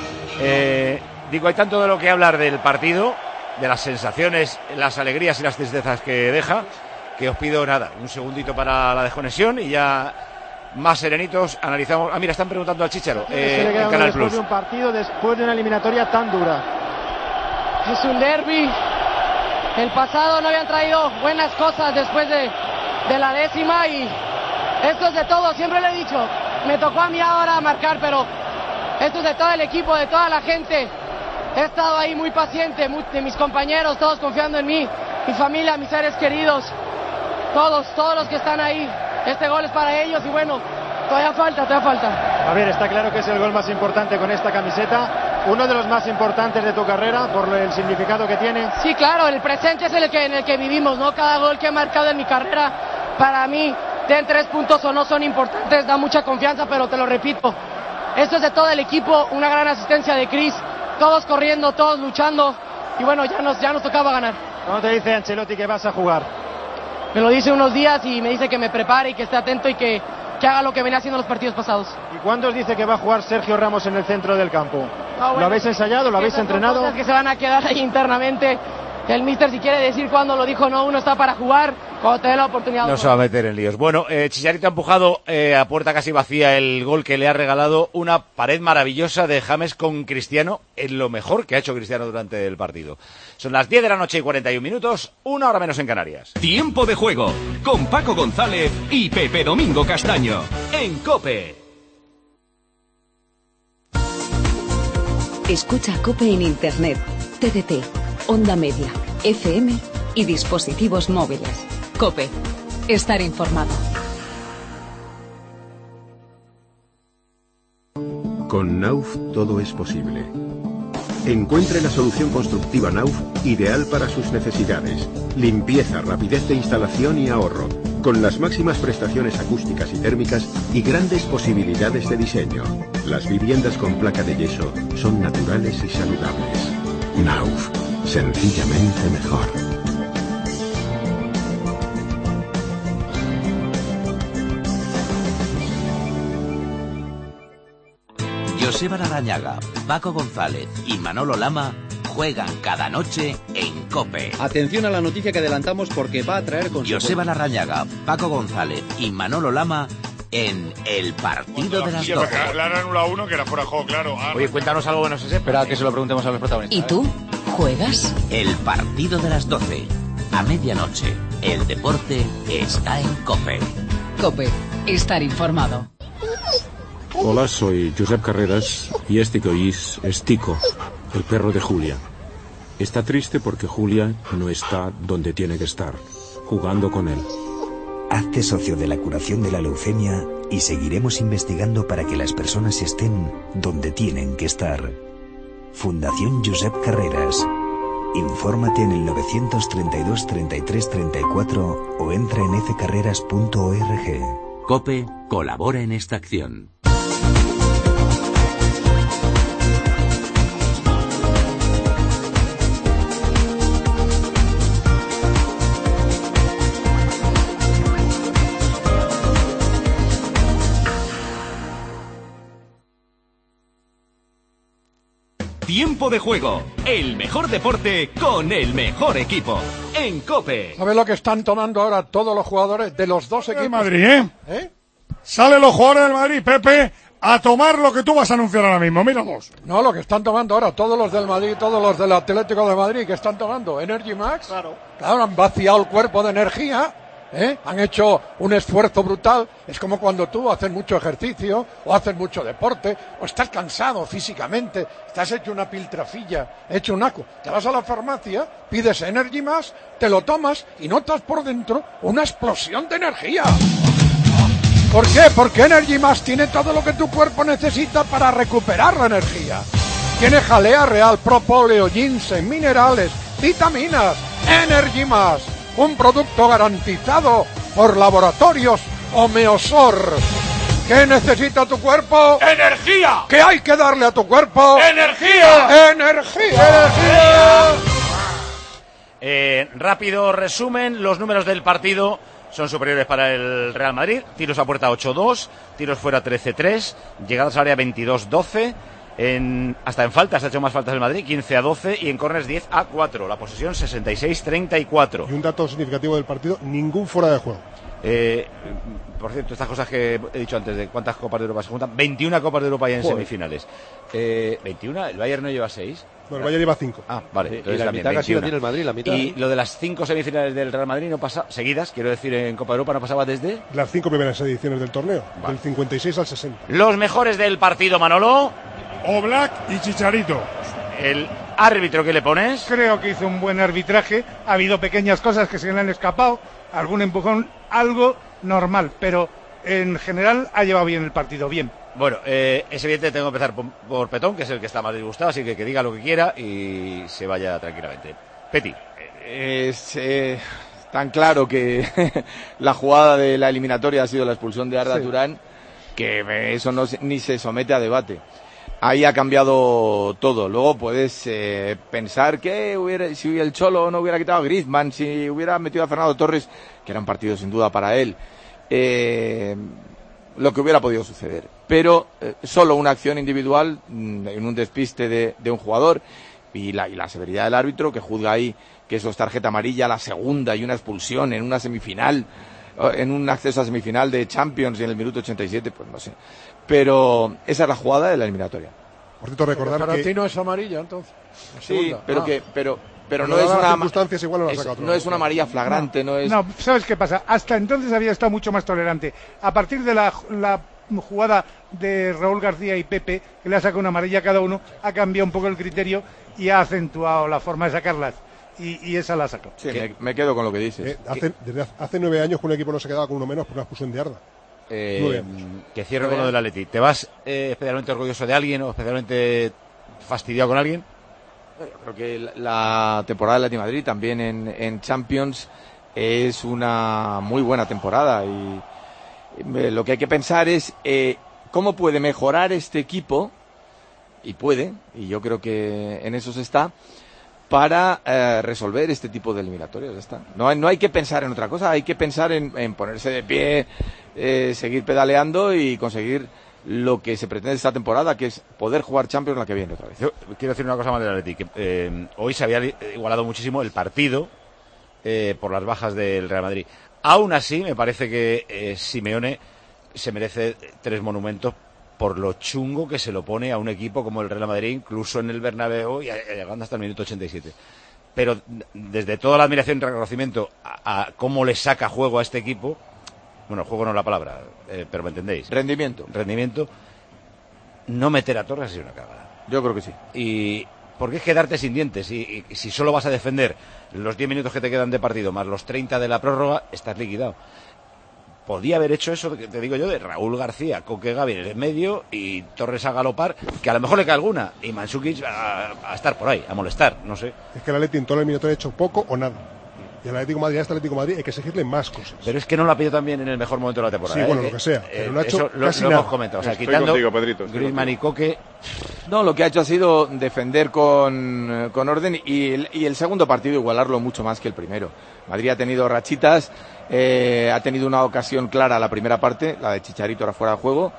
Digo, hay tanto de lo que hablar del partido, de las sensaciones, las alegrías y las tristezas que deja, que os pido nada, un segundito para la desconexión y ya más serenitos analizamos. Mira, están preguntando al Chícharo en Canal Plus. Después de un partido, después de una eliminatoria tan dura. Es un derbi. El pasado no habían traído buenas cosas después de la 10ª y esto es de todo, siempre lo he dicho. Me tocó a mí ahora marcar, pero esto es de todo el equipo, de toda la gente. He estado ahí muy paciente, de mis compañeros, todos confiando en mí, mi familia, mis seres queridos, todos los que están ahí. Este gol es para ellos y bueno, todavía falta. A ver, está claro que es el gol más importante con esta camiseta, uno de los más importantes de tu carrera por el significado que tiene. Sí, claro, el presente es en el que vivimos, ¿no? Cada gol que he marcado en mi carrera, para mí, den 3 puntos o no son importantes, da mucha confianza, pero te lo repito, esto es de todo el equipo, una gran asistencia de Chris, todos corriendo, todos luchando y bueno, ya nos tocaba ganar. ¿Cómo te dice Ancelotti que vas a jugar? Me lo dice unos días y me dice que me prepare y que esté atento y que haga lo que venía haciendo los partidos pasados. ¿Y cuándo os dice que va a jugar Sergio Ramos en el centro del campo? ¿Lo habéis ensayado? ¿Lo habéis entrenado? Son cosas que se van a quedar ahí internamente. El míster, si quiere decir cuándo lo dijo, no, uno está para jugar, cuando te dé la oportunidad. No se va a meter en líos. Bueno, Chicharito ha empujado a puerta casi vacía el gol que le ha regalado una pared maravillosa de James con Cristiano, en lo mejor que ha hecho Cristiano durante el partido. Son las 10 de la noche y 41 minutos, 1 hora menos en Canarias. Tiempo de juego, con Paco González y Pepe Domingo Castaño, en COPE. Escucha COPE en Internet, TDT, Onda Media, FM y dispositivos móviles. COPE. Estar informado. Con Nauf todo es posible. Encuentre la solución constructiva Nauf ideal para sus necesidades. Limpieza, rapidez de instalación y ahorro. Con las máximas prestaciones acústicas y térmicas y grandes posibilidades de diseño. Las viviendas con placa de yeso son naturales y saludables. Nauf. Sencillamente mejor. Joseba Larrañaga, Paco González y Manolo Lama juegan cada noche en COPE. Atención a la noticia que adelantamos porque va a traer consecuencias. Joseba Larrañaga, Paco González y Manolo Lama en el partido de las 12. Le han anulado uno que era fuera de juego, claro. Oye, cuéntanos algo que no se sepa. Espera que se lo preguntemos a los protagonistas. ¿Y tú? ¿Juegas? El partido de las 12. A medianoche. El deporte está en COPE. COPE. Estar informado. Hola, soy Josep Carreras y este que oís es Tico, el perro de Julia. Está triste porque Julia no está donde tiene que estar, jugando con él. Hazte socio de la curación de la leucemia y seguiremos investigando para que las personas estén donde tienen que estar. Fundación Josep Carreras. Infórmate en el 932 33 34 o entra en fcarreras.org. COPE colabora en esta acción. Tiempo de juego, el mejor deporte con el mejor equipo, en COPE. ¿Sabes lo que están tomando ahora todos los jugadores de los dos equipos? Madrid, Salen los jugadores del Madrid, Pepe, a tomar lo que tú vas a anunciar ahora mismo, míralos. No, lo que están tomando ahora todos los del Madrid, todos los del Atlético de Madrid, que están tomando Energy Max. Claro, han vaciado el cuerpo de energía. Han hecho un esfuerzo brutal. Es como cuando tú haces mucho ejercicio o haces mucho deporte o estás cansado físicamente, estás hecho una piltrafilla, hecho un aco. Te vas a la farmacia, pides Energy Más, te lo tomas y notas por dentro una explosión de energía. ¿Por qué? Porque Energy Más tiene todo lo que tu cuerpo necesita para recuperar la energía. Tiene jalea real, propóleo, ginseng, minerales, vitaminas. Energy Más. Un producto garantizado por Laboratorios Homeosor. ¿Qué necesita tu cuerpo? ¡Energía! ¿Qué hay que darle a tu cuerpo? ¡Energía! ¡Energía! Rápido resumen, los números del partido son superiores para el Real Madrid. Tiros a puerta 8-2, tiros fuera 13-3, llegadas al área 22-12. Hasta en faltas ha hecho más faltas el Madrid, 15-12, y en córners 10-4. La posesión 66-34. Y un dato significativo del partido, ningún fuera de juego. Por cierto, estas cosas que he dicho antes de cuántas Copas de Europa se juntan, 21 Copas de Europa hay en semifinales. 21, el Bayern no lleva 6. No, el Bayern lleva 5. Ah, vale. Y la mitad casi lo tiene el Madrid, la mitad. Y lo de las 5 semifinales del Real Madrid no pasa, seguidas, quiero decir, en Copa de Europa no pasaba desde... Las 5 primeras ediciones del torneo, del 56 al 60. Los mejores del partido, Manolo. Oblak y Chicharito. El árbitro, ¿qué le pones? Creo que hizo un buen arbitraje. Ha habido pequeñas cosas que se le han escapado, algún empujón, algo normal, pero en general ha llevado bien el partido, bien. Bueno, es evidente, tengo que empezar por Petón, que es el que está más disgustado, así que diga lo que quiera y se vaya tranquilamente. Peti. Es tan claro que la jugada de la eliminatoria ha sido la expulsión de Arda Turán, que eso ni se somete a debate. Ahí ha cambiado todo. Luego puedes pensar que si el Cholo no hubiera quitado a Griezmann, si hubiera metido a Fernando Torres, que era un partido sin duda para él, lo que hubiera podido suceder. Pero solo una acción individual en un despiste de un jugador y la severidad del árbitro, que juzga ahí que eso es tarjeta amarilla, la segunda y una expulsión en una semifinal, en un acceso a semifinal de Champions y en el minuto 87, pues no sé. Pero esa es la jugada de la eliminatoria. Por cierto, recordar para que... ti no es amarilla, entonces. Sí, pero no es una... circunstancias igual no es una amarilla flagrante, no es... No, ¿sabes qué pasa? Hasta entonces había estado mucho más tolerante. A partir de la jugada de Raúl García y Pepe, que le ha sacado una amarilla a cada uno, ha cambiado un poco el criterio y ha acentuado la forma de sacarlas. Y esa la ha sacado. Sí, me quedo con lo que dices. Desde hace 9 años que un equipo no se quedaba con uno menos por una expulsión de Arda. Que cierro con lo del Atleti. ¿Te vas especialmente orgulloso de alguien o especialmente fastidiado con alguien? Yo creo que la temporada del Atlético de Madrid también en Champions es una muy buena temporada y lo que hay que pensar es cómo puede mejorar este equipo, y yo creo que en eso se está, para resolver este tipo de eliminatorias. Ya está. No hay que pensar en otra cosa, hay que pensar en ponerse de pie, seguir pedaleando y conseguir lo que se pretende esta temporada, que es poder jugar Champions la que viene otra vez. Yo quiero decir una cosa más del Atleti, que hoy se había igualado muchísimo el partido por las bajas del Real Madrid. Aún así, me parece que Simeone se merece 3 monumentos por lo chungo que se lo pone a un equipo como el Real Madrid, incluso en el Bernabéu y llegando hasta el minuto 87. Pero desde toda la admiración y reconocimiento a cómo le saca juego a este equipo, bueno, juego no es la palabra, pero me entendéis. Rendimiento. No meter a Torres ha sido una cagada. Yo creo que sí. Y porque es quedarte sin dientes. Y si solo vas a defender los 10 minutos que te quedan de partido más los 30 de la prórroga, estás liquidado. Podía haber hecho eso, que te digo yo, de Raúl García, Coque Gavi en el medio y Torres a galopar, que a lo mejor le cae alguna, y Mandžukić a estar por ahí, a molestar, no sé. Es que el Atleti en todo el eliminatorio ha hecho poco o nada. Y el Atlético de Madrid, hasta el Atlético de Madrid, hay que exigirle más cosas. Pero es que no lo ha pillado también en el mejor momento de la temporada. Sí, bueno, lo que sea. Pero no ha hecho casi lo nada. Hemos comentado. O sea, Estoy quitando contigo, Pedrito, Griezmann y Coque. No, lo que ha hecho ha sido defender con orden y el segundo partido igualarlo mucho más que el primero. Madrid ha tenido rachitas, ha tenido una ocasión clara la primera parte, la de Chicharito ahora fuera de juego,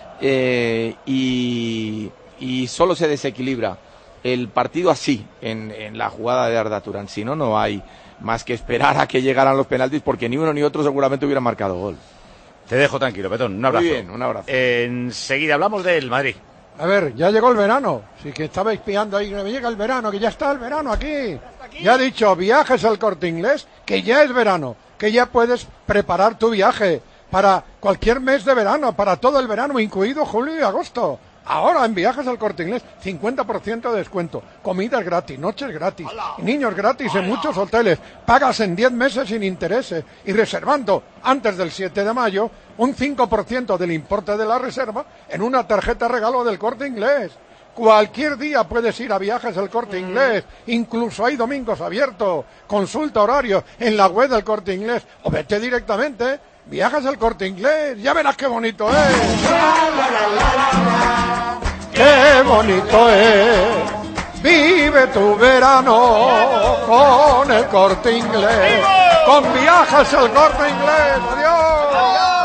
y solo se desequilibra el partido así en la jugada de Arda Turán. Si no, no hay más que esperar a que llegaran los penaltis, porque ni uno ni otro seguramente hubieran marcado gol. Te dejo tranquilo, Petón, un abrazo. Muy bien, un abrazo. Enseguida hablamos del Madrid. A ver, ya llegó el verano. Sí, que estabais pillando ahí, que me llega el verano, que ya está el verano aquí. Ya he dicho, viajes al Corte Inglés, que ya es verano, que ya puedes preparar tu viaje para cualquier mes de verano, para todo el verano, incluido julio y agosto. Ahora en Viajes al Corte Inglés, 50% de descuento, comidas gratis, noches gratis, niños gratis en muchos hoteles, pagas en 10 meses sin intereses y reservando antes del 7 de mayo un 5% del importe de la reserva en una tarjeta regalo del Corte Inglés. Cualquier día puedes ir a Viajes al Corte Inglés, incluso hay domingos abiertos, consulta horarios en la web del Corte Inglés o vete directamente. Viajes al Corte Inglés, ya verás qué bonito es. ¡Qué bonito es! Vive tu verano con el Corte Inglés. Con Viajes al Corte Inglés. ¡Adiós!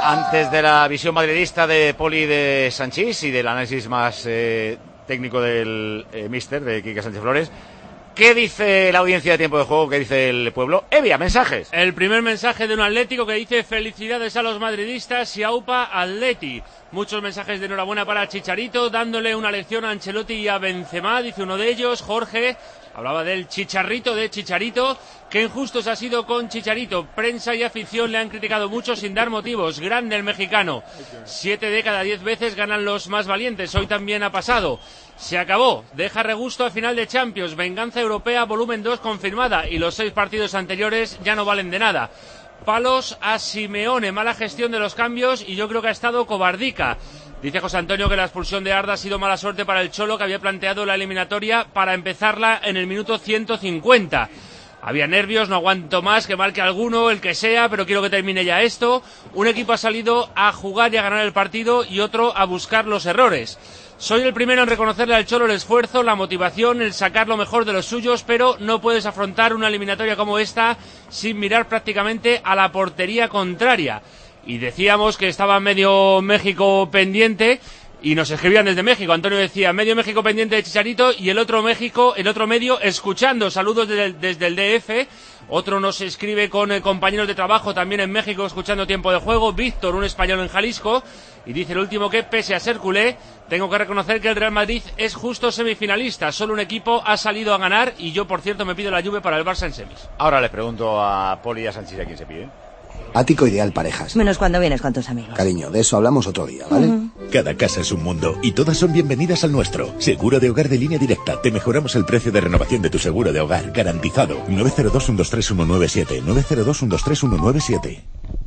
Antes de la visión madridista de Poli de Sanchís y del análisis más técnico del míster, de Quique Sánchez Flores, ¿qué dice la audiencia de Tiempo de Juego? ¿Qué dice el pueblo? Evia, mensajes. El primer mensaje de un Atlético que dice: felicidades a los madridistas y aupa Atleti. Muchos mensajes de enhorabuena para Chicharito, dándole una lección a Ancelotti y a Benzema, dice uno de ellos. Jorge hablaba del chicharrito de Chicharito. Qué injustos ha sido con Chicharito. Prensa y afición le han criticado mucho sin dar motivos. Grande el mexicano. 7 de cada 10 veces ganan los más valientes. Hoy también ha pasado. Se acabó. Deja regusto a final de Champions. Venganza europea volumen 2 confirmada. Y los 6 partidos anteriores ya no valen de nada. Palos a Simeone. Mala gestión de los cambios y yo creo que ha estado cobardica. Dice José Antonio que la expulsión de Arda ha sido mala suerte para el Cholo, que había planteado la eliminatoria para empezarla en el minuto 150. Había nervios, no aguanto más, que marque alguno, el que sea, pero quiero que termine ya esto. Un equipo ha salido a jugar y a ganar el partido y otro a buscar los errores. Soy el primero en reconocerle al Cholo el esfuerzo, la motivación, el sacar lo mejor de los suyos, pero no puedes afrontar una eliminatoria como esta sin mirar prácticamente a la portería contraria. Y decíamos que estaba medio México pendiente y nos escribían desde México. Antonio decía: medio México pendiente de Chicharito y el otro medio escuchando. Saludos desde el DF. Otro nos escribe con compañeros de trabajo también en México escuchando Tiempo de Juego. Víctor, un español en Jalisco. Y dice el último que, pese a ser culé, tengo que reconocer que el Real Madrid es justo semifinalista. Solo un equipo ha salido a ganar y yo, por cierto, me pido la Juve para el Barça en semis. Ahora les pregunto a Poli y a Sánchez a quién se pide. Ático ideal parejas. Menos cuando vienes con tus amigos. Cariño, de eso hablamos otro día, ¿vale? Cada casa es un mundo y todas son bienvenidas al nuestro. Seguro de hogar de Línea Directa. Te mejoramos el precio de renovación de tu seguro de hogar, garantizado. 902-123-197. 902-123-197.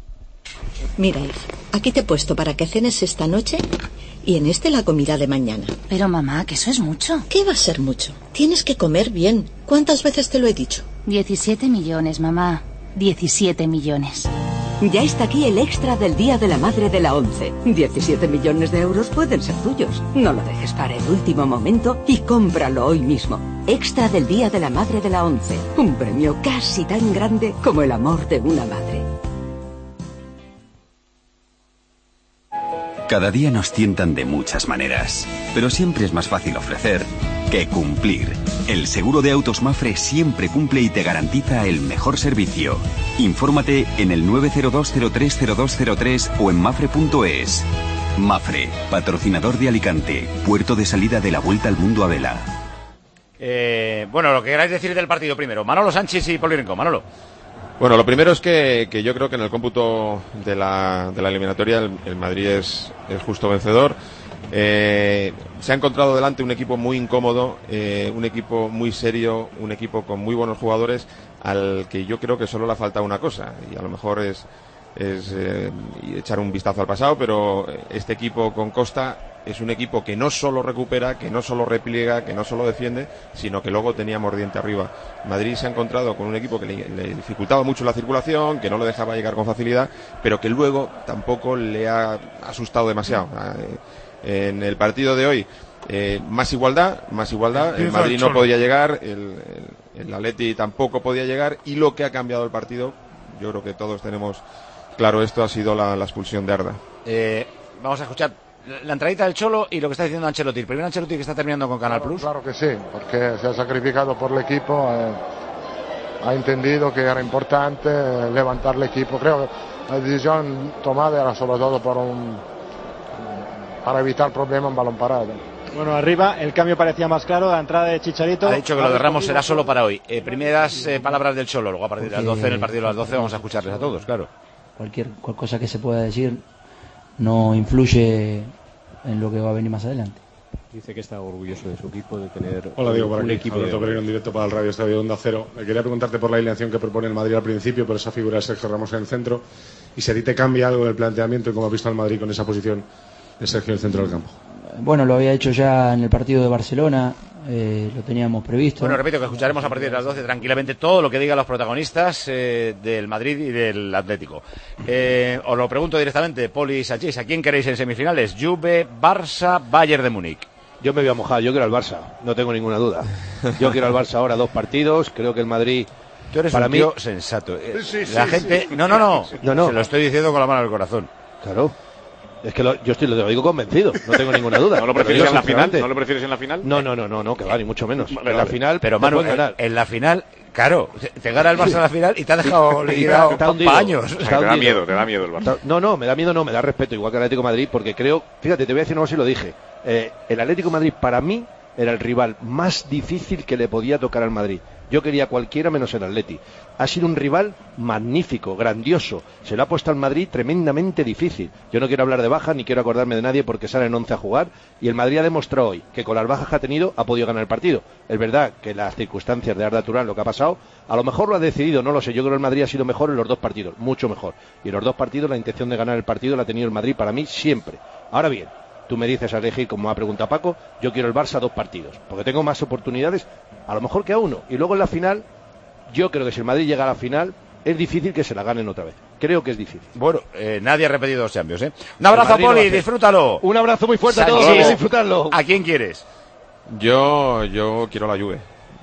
Mira, Eve, aquí te he puesto para que cenes esta noche y en la comida de mañana. Pero mamá, que eso es mucho. ¿Qué va a ser mucho? Tienes que comer bien. ¿Cuántas veces te lo he dicho? 17 millones, mamá. 17 millones. Ya está aquí el extra del Día de la Madre de la ONCE. 17 millones de euros pueden ser tuyos. No lo dejes para el último momento y cómpralo hoy mismo. Extra del Día de la Madre de la ONCE. Un premio casi tan grande como el amor de una madre. Cada día nos tientan de muchas maneras, pero siempre es más fácil ofrecer que cumplir. El seguro de autos Mafre siempre cumple y te garantiza el mejor servicio. Infórmate en el 902-030203 o en mafre.es. Mafre, patrocinador de Alicante, puerto de salida de la Vuelta al Mundo a vela. Bueno, lo que queráis decir del partido primero. Manolo Sánchez y Poli Rincón. Manolo. Bueno, lo primero es que yo creo que en el cómputo de la eliminatoria el Madrid es justo vencedor. Se ha encontrado delante un equipo muy incómodo, un equipo muy serio, un equipo con muy buenos jugadores, al que yo creo que solo le ha faltado una cosa, y a lo mejor es echar un vistazo al pasado, pero este equipo con Costa es un equipo que no solo recupera, que no solo repliega, que no solo defiende, sino que luego tenía mordiente arriba. Madrid se ha encontrado con un equipo que le dificultaba mucho la circulación, que no lo dejaba llegar con facilidad, pero que luego tampoco le ha asustado demasiado. En el partido de hoy, más igualdad, el Madrid no podía llegar, el Atleti tampoco podía llegar, y lo que ha cambiado el partido, yo creo que todos tenemos claro esto, ha sido la expulsión de Arda. Vamos a escuchar la entradita del Cholo y lo que está diciendo Ancelotti. El primer Ancelotti que está terminando con Canal Plus. Claro que sí, porque se ha sacrificado por el equipo, ha entendido que era importante levantar el equipo. Creo que la decisión tomada era sobre todo para evitar problemas en balón parado. Bueno, arriba el cambio parecía más claro, la entrada de Chicharito. Ha dicho que lo de Ramos será solo para hoy. Primeras palabras del Cholo, luego a partir de las 12, en el partido de las 12 vamos a escucharles a todos, claro. Cualquier cosa que se pueda decir no influye en lo que va a venir más adelante. Dice que está orgulloso de su equipo, de tener un equipo. Alberto Pereiro en directo para el Radio Estadio Onda Cero. Quería preguntarte por la alineación que propone el Madrid al principio, por esa figura de Sergio Ramos en el centro, y si a ti te cambia algo del planteamiento y cómo has visto al Madrid con esa posición de Sergio en el centro del campo. Bueno, lo había hecho ya en el partido de Barcelona, lo teníamos previsto. Bueno, repito que escucharemos a partir de las 12 tranquilamente todo lo que digan los protagonistas del Madrid y del Atlético. Os lo pregunto directamente, Poli y Sánchez, ¿a quién queréis en semifinales? Juve, Barça, Bayern de Múnich. Yo me voy a mojar, yo quiero al Barça, no tengo ninguna duda. Yo quiero al Barça ahora 2 partidos, creo que el Madrid... Tú eres para un tío sensato. La gente... No, se lo estoy diciendo con la mano en el corazón. Claro. Es que lo digo convencido, no tengo ninguna duda. ¿No lo prefieres en la final? ¿No lo prefieres en la final? No, que va, ni mucho menos. En la final, pero Manu, en la final, claro, te gana el Barça en la final y te ha dejado liquidado para años. O sea, te da miedo el Barça. No, me da miedo, me da respeto, igual que el Atlético de Madrid, porque creo, fíjate, te voy a decir, no sé si lo dije, el Atlético de Madrid para mí era el rival más difícil que le podía tocar al Madrid. Yo quería cualquiera menos el Atleti. Ha sido un rival magnífico, grandioso. Se lo ha puesto al Madrid tremendamente difícil. Yo no quiero hablar de bajas ni quiero acordarme de nadie porque salen 11 a jugar. Y el Madrid ha demostrado hoy que con las bajas que ha tenido ha podido ganar el partido. Es verdad que las circunstancias de Arda Turán, lo que ha pasado, a lo mejor lo ha decidido, no lo sé. Yo creo que el Madrid ha sido mejor en los 2 partidos, mucho mejor. Y en los 2 partidos la intención de ganar el partido la ha tenido el Madrid para mí siempre. Ahora bien, tú me dices a elegir, como ha preguntado Paco, yo quiero el Barça 2 partidos, porque tengo más oportunidades, a lo mejor que a uno. Y luego en la final, yo creo que si el Madrid llega a la final, es difícil que se la ganen otra vez. Creo que es difícil. Bueno, nadie ha repetido 2 Champions, ¿eh? Un abrazo, Poli, disfrútalo. Un abrazo muy fuerte a todos, vamos a disfrutarlo. ¿A quién quieres? Yo quiero la Juve.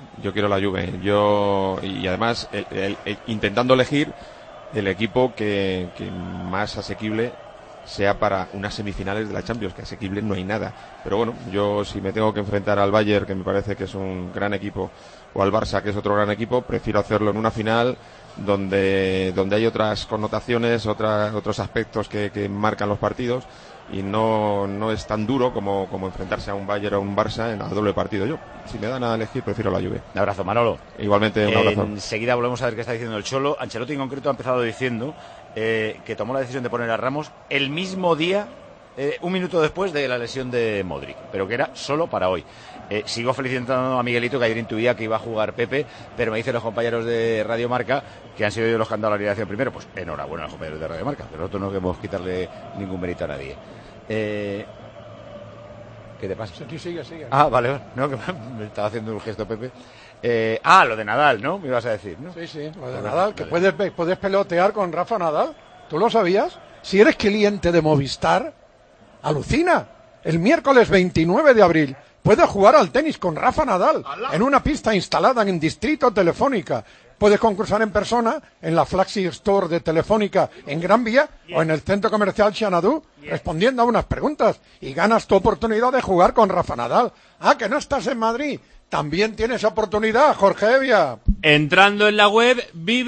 Y además, intentando elegir el equipo que más asequible sea para unas semifinales de la Champions, que asequible no hay nada. Pero bueno, yo si me tengo que enfrentar al Bayern, que me parece que es un gran equipo, o al Barça, que es otro gran equipo, prefiero hacerlo en una final donde hay otras connotaciones, otros aspectos que marcan los partidos, y no es tan duro como enfrentarse a un Bayern o un Barça en el doble partido. Yo, si me dan a elegir, prefiero la Juve. Un abrazo, Manolo. Igualmente, un abrazo. Enseguida volvemos a ver qué está diciendo el Cholo. Ancelotti en concreto ha empezado diciendo que tomó la decisión de poner a Ramos el mismo día, un minuto después de la lesión de Modric, pero que era solo para hoy. Sigo felicitando a Miguelito, que ayer intuía que iba a jugar Pepe, pero me dicen los compañeros de Radio Marca que han sido ellos los que han dado la alineación primero. Pues enhorabuena a los compañeros de Radio Marca, pero nosotros no queremos quitarle ningún mérito a nadie. ¿Qué te pasa? Sí, sigue. Ah, vale, no, que me estaba haciendo un gesto Pepe. Lo de Nadal, ¿no? Me ibas a decir, ¿no? Sí, lo de Nadal, que puedes pelotear con Rafa Nadal. ¿Tú lo sabías? Si eres cliente de Movistar, alucina. El miércoles 29 de abril puedes jugar al tenis con Rafa Nadal en una pista instalada en Distrito Telefónica. Puedes concursar en persona en la Flagship Store de Telefónica en Gran Vía o en el centro comercial Xanadu, respondiendo a unas preguntas, y ganas tu oportunidad de jugar con Rafa Nadal. ¿Que no estás en Madrid? También tienes oportunidad, Jorge Evia. Entrando en la web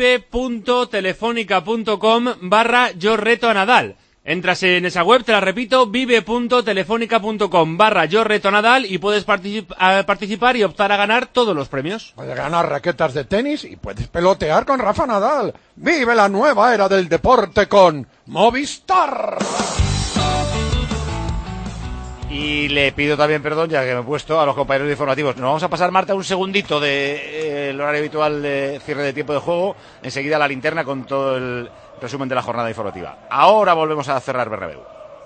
vive.telefónica.com/yo reto a Nadal. Entras en esa web, te la repito, vive.telefónica.com/yo reto a Nadal, y puedes participar y optar a ganar todos los premios. Puedes ganar raquetas de tenis y puedes pelotear con Rafa Nadal. Vive la nueva era del deporte con Movistar. Y le pido también perdón, ya que me he puesto, a los compañeros informativos. Nos vamos a pasar, Marta, un segundito del horario habitual de cierre de tiempo de juego. Enseguida la linterna con todo el resumen de la jornada informativa. Ahora volvemos a cerrar Bernabéu.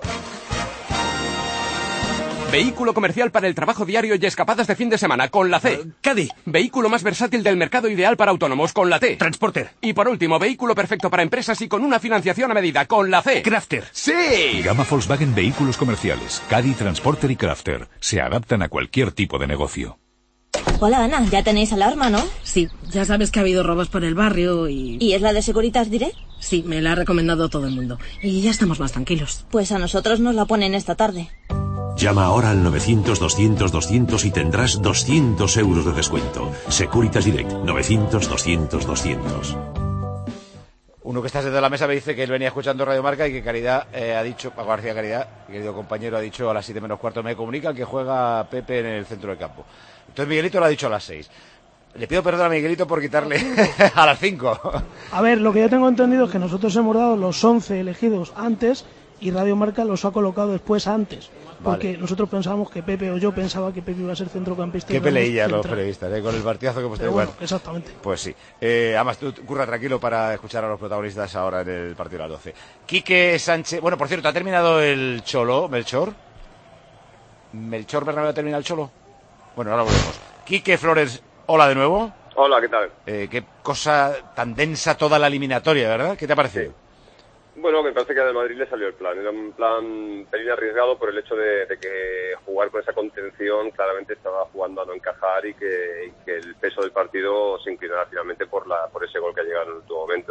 Vehículo comercial para el trabajo diario y escapadas de fin de semana con la C. Caddy. Vehículo más versátil del mercado, ideal para autónomos con la T. Transporter. Y por último, vehículo perfecto para empresas y con una financiación a medida con la C. Crafter. ¡Sí! Gama Volkswagen Vehículos Comerciales. Caddy, Transporter y Crafter. Se adaptan a cualquier tipo de negocio. Hola, Ana, ya tenéis alarma, ¿no? Sí, ya sabes que ha habido robos por el barrio y... ¿Y es la de Securitas Direct? Sí, me la ha recomendado todo el mundo. Y ya estamos más tranquilos. Pues a nosotros nos la ponen esta tarde. Llama ahora al 900-200-200 y tendrás 200 euros de descuento. Securitas Direct, 900-200-200. Uno que está desde la mesa me dice que él venía escuchando Radio Marca y que Caridad ha dicho, Paco García Caridad, querido compañero, ha dicho a las 7 menos cuarto, me comunican que juega Pepe en el centro del campo. Entonces Miguelito lo ha dicho a las 6. Le pido perdón a Miguelito por quitarle a las 5. A ver, lo que yo tengo entendido es que nosotros hemos dado los 11 elegidos antes y Radio Marca los ha colocado después antes. Porque vale. Nosotros pensábamos que Pepe, o yo pensaba que Pepe iba a ser centrocampista. Qué peleilla los periodistas, con el partidazo que hemos tenido. Bueno, exactamente. Pues sí. Además, tú curra tranquilo para escuchar a los protagonistas ahora en el partido a las 12. Quique Sánchez. Bueno, por cierto, ¿ha terminado el Cholo, Melchor? ¿Melchor Bernabéu ha terminado el Cholo? Bueno, ahora volvemos. Quique Flores, hola de nuevo. Hola, ¿qué tal? Qué cosa tan densa toda la eliminatoria, ¿verdad? ¿Qué te ha parecido? Sí. Bueno, me parece que a Madrid le salió el plan. Era un plan pelín arriesgado por el hecho de que jugar con esa contención claramente estaba jugando a no encajar y que el peso del partido se inclinara finalmente por ese gol que ha llegado en el último momento.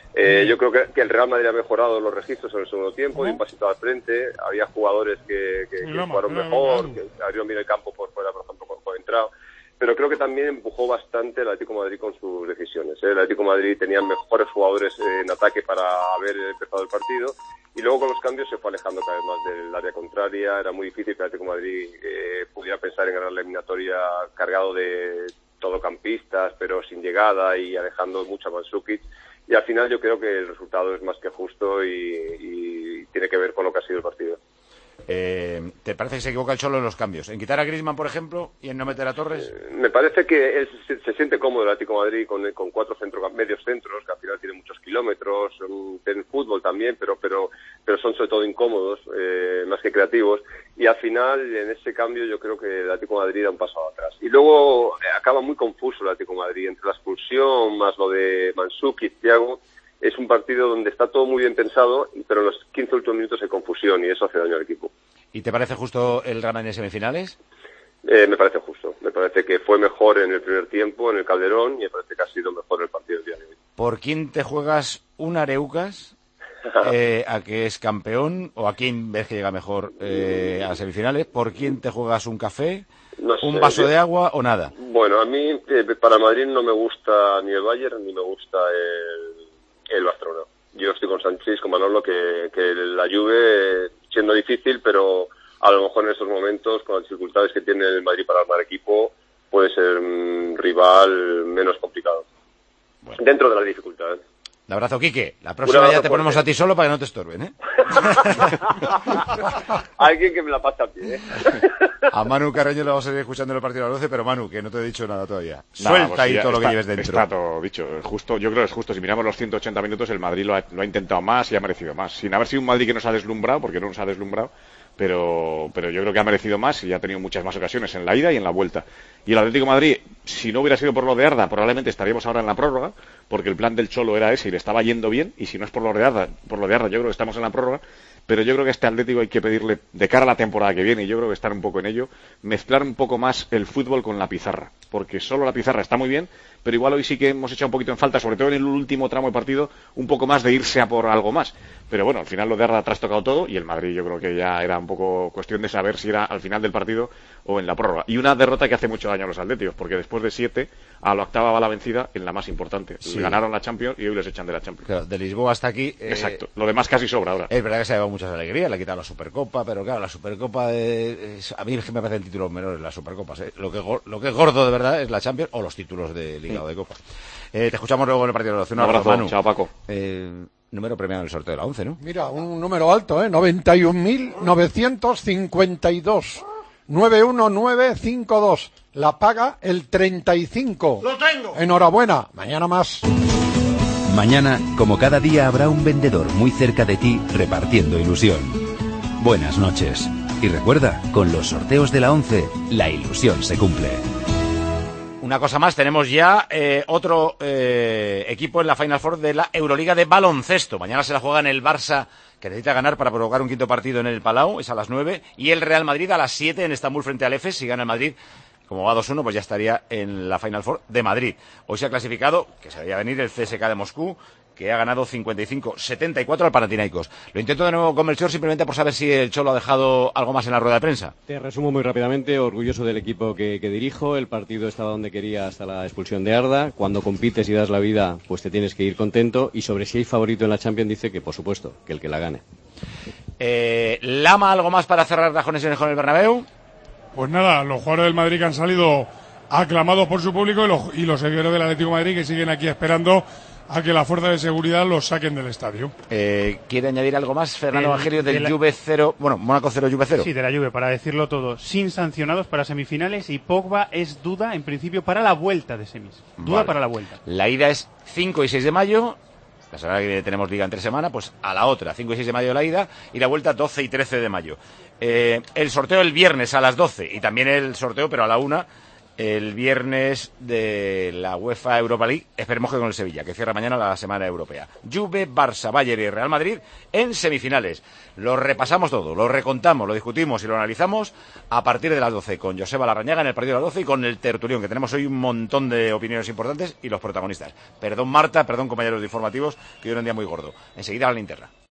Yo creo que el Real Madrid ha mejorado los registros en el segundo tiempo, dio un pasito al frente, había jugadores que jugaron mejor, que abrieron bien el campo por fuera, por ejemplo, por entrado. Pero creo que también empujó bastante el Atlético de Madrid con sus decisiones. El Atlético de Madrid tenía mejores jugadores en ataque para haber empezado el partido y luego con los cambios se fue alejando cada vez más del área contraria. Era muy difícil que el Atlético de Madrid pudiera pensar en ganar la eliminatoria cargado de todocampistas, pero sin llegada y alejando mucho a Mandžukić. Y al final yo creo que el resultado es más que justo y tiene que ver con lo que ha sido el partido. ¿Te parece que se equivoca el Cholo en los cambios? ¿En quitar a Griezmann, por ejemplo, y en no meter a Torres? Me parece que él se siente cómodo el Atlético de Madrid con 4 medios centros, que al final tienen muchos kilómetros, tienen fútbol también, pero son sobre todo incómodos, más que creativos. Y al final, en ese cambio, yo creo que el Atlético de Madrid da un paso atrás. Y luego acaba muy confuso el Atlético de Madrid, entre la expulsión, más lo de Mandžukić, Thiago. Es un partido donde está todo muy bien pensado, pero en los 15 últimos minutos hay confusión y eso hace daño al equipo. ¿Y te parece justo el Real Madrid en semifinales? Me parece justo. Me parece que fue mejor en el primer tiempo, en el Calderón, y me parece que ha sido mejor el partido del día de hoy. ¿Por quién te juegas un Areucas a que es campeón o a quién ves que llega mejor a semifinales? ¿Por quién te juegas un café, no sé, un vaso de agua o nada? Bueno, a mí para Madrid no me gusta ni el Bayern ni me gusta el Barcelona. Yo estoy con Sanchís, con Manolo, que la Juve, siendo difícil, pero a lo mejor en estos momentos, con las dificultades que tiene el Madrid para armar equipo, puede ser un rival menos complicado. Bueno. Dentro de las dificultades. Un abrazo, Quique. La próxima ya te ponemos a ti solo para que no te estorben, ¿eh? Alguien que me la pase a pie, ¿eh? A Manu Carreño le vamos a seguir escuchando en el partido de las 12, pero Manu, que no te he dicho nada todavía. Suelta pues ahí todo lo que lleves dentro. Está todo dicho. Justo, yo creo que es justo. Si miramos los 180 minutos, el Madrid lo ha intentado más y ha merecido más. Sin haber sido un Madrid que nos ha deslumbrado, porque no nos ha deslumbrado, pero yo creo que ha merecido más y ha tenido muchas más ocasiones en la ida y en la vuelta. Y el Atlético de Madrid, si no hubiera sido por lo de Arda, probablemente estaríamos ahora en la prórroga, porque el plan del Cholo era ese y le estaba yendo bien, y si no es por lo de Arda, yo creo que estamos en la prórroga. Pero yo creo que a este Atlético hay que pedirle, de cara a la temporada que viene, y yo creo que estar un poco en ello, mezclar un poco más el fútbol con la pizarra, porque solo la pizarra está muy bien, pero igual hoy sí que hemos echado un poquito en falta, sobre todo en el último tramo de partido, un poco más de irse a por algo más. Pero bueno, al final lo de Arda ha trastocado todo, y el Madrid yo creo que ya era un poco cuestión de saber si era al final del partido o en la prórroga. Y una derrota que hace mucho daño a los atléticos, porque después de 7, a la octava va la vencida en la más importante. Sí. Ganaron la Champions y hoy les echan de la Champions. Claro, de Lisboa hasta aquí. Exacto. Lo demás casi sobra ahora. Es verdad que se ha llevado muchas alegrías, le ha quitado la Supercopa, pero claro, la Supercopa a mí es que me parecen títulos menores las Supercopas. Lo que es gordo de verdad es la Champions o los títulos de Liga o de Copa. Te escuchamos luego en el partido de la. Un abrazo, Manu. Chao, Paco. Número premiado en el sorteo de la 11, ¿no? Mira, un número alto, 91.952. 91952. La paga el 35. ¡Lo tengo! Enhorabuena. Mañana más. Mañana, como cada día, habrá un vendedor muy cerca de ti repartiendo ilusión. Buenas noches. Y recuerda, con los sorteos de la 11, la ilusión se cumple. Una cosa más, tenemos ya otro equipo en la Final Four de la Euroliga de baloncesto. Mañana se la juega en el Barça, que necesita ganar para provocar un quinto partido en el Palau, es a las 9, y el Real Madrid a las 7 en Estambul frente al Efes. Si gana el Madrid, como va 2-1, pues ya estaría en la Final Four de Madrid. Hoy se ha clasificado, que se veía venir, el CSKA de Moscú, que ha ganado 55-74 al Panathinaikos. Lo intento de nuevo con Melchor, simplemente por saber si el Cholo ha dejado algo más en la rueda de prensa. Te resumo muy rápidamente, orgulloso del equipo que dirijo. El partido estaba donde quería hasta la expulsión de Arda. Cuando compites y das la vida, pues te tienes que ir contento. Y sobre si hay favorito en la Champions, dice que por supuesto, que el que la gane. Lama, ¿algo más para cerrar las conexiones con el Bernabéu? Pues nada, los jugadores del Madrid que han salido aclamados por su público y los seguidores del Atlético de Madrid que siguen aquí esperando a que la fuerza de seguridad los saquen del estadio. ¿Quiere añadir algo más, Fernando Evangelio, del Juve 0, Mónaco 0, Juve 0? Sí, de la Juve, para decirlo todo. Sin sancionados para semifinales y Pogba es duda, en principio, para la vuelta de semis. Duda para la vuelta. La ida es 5 y 6 de mayo. La semana que viene tenemos liga entre semana, pues a la otra, 5 y 6 de mayo la ida, y la vuelta 12 y 13 de mayo. El sorteo el viernes a las 12, y también el sorteo, pero a la 1, el viernes de la UEFA Europa League. Esperemos que con el Sevilla, que cierra mañana la semana europea. Juve, Barça, Bayern y Real Madrid en semifinales. Lo repasamos todo, lo recontamos, lo discutimos y lo analizamos a partir de las 12 con Joseba Larrañaga en el partido de las 12 y con el tertulión, que tenemos hoy un montón de opiniones importantes y los protagonistas. Perdón Marta, perdón compañeros de informativos, que hoy era un día muy gordo. Enseguida la linterna.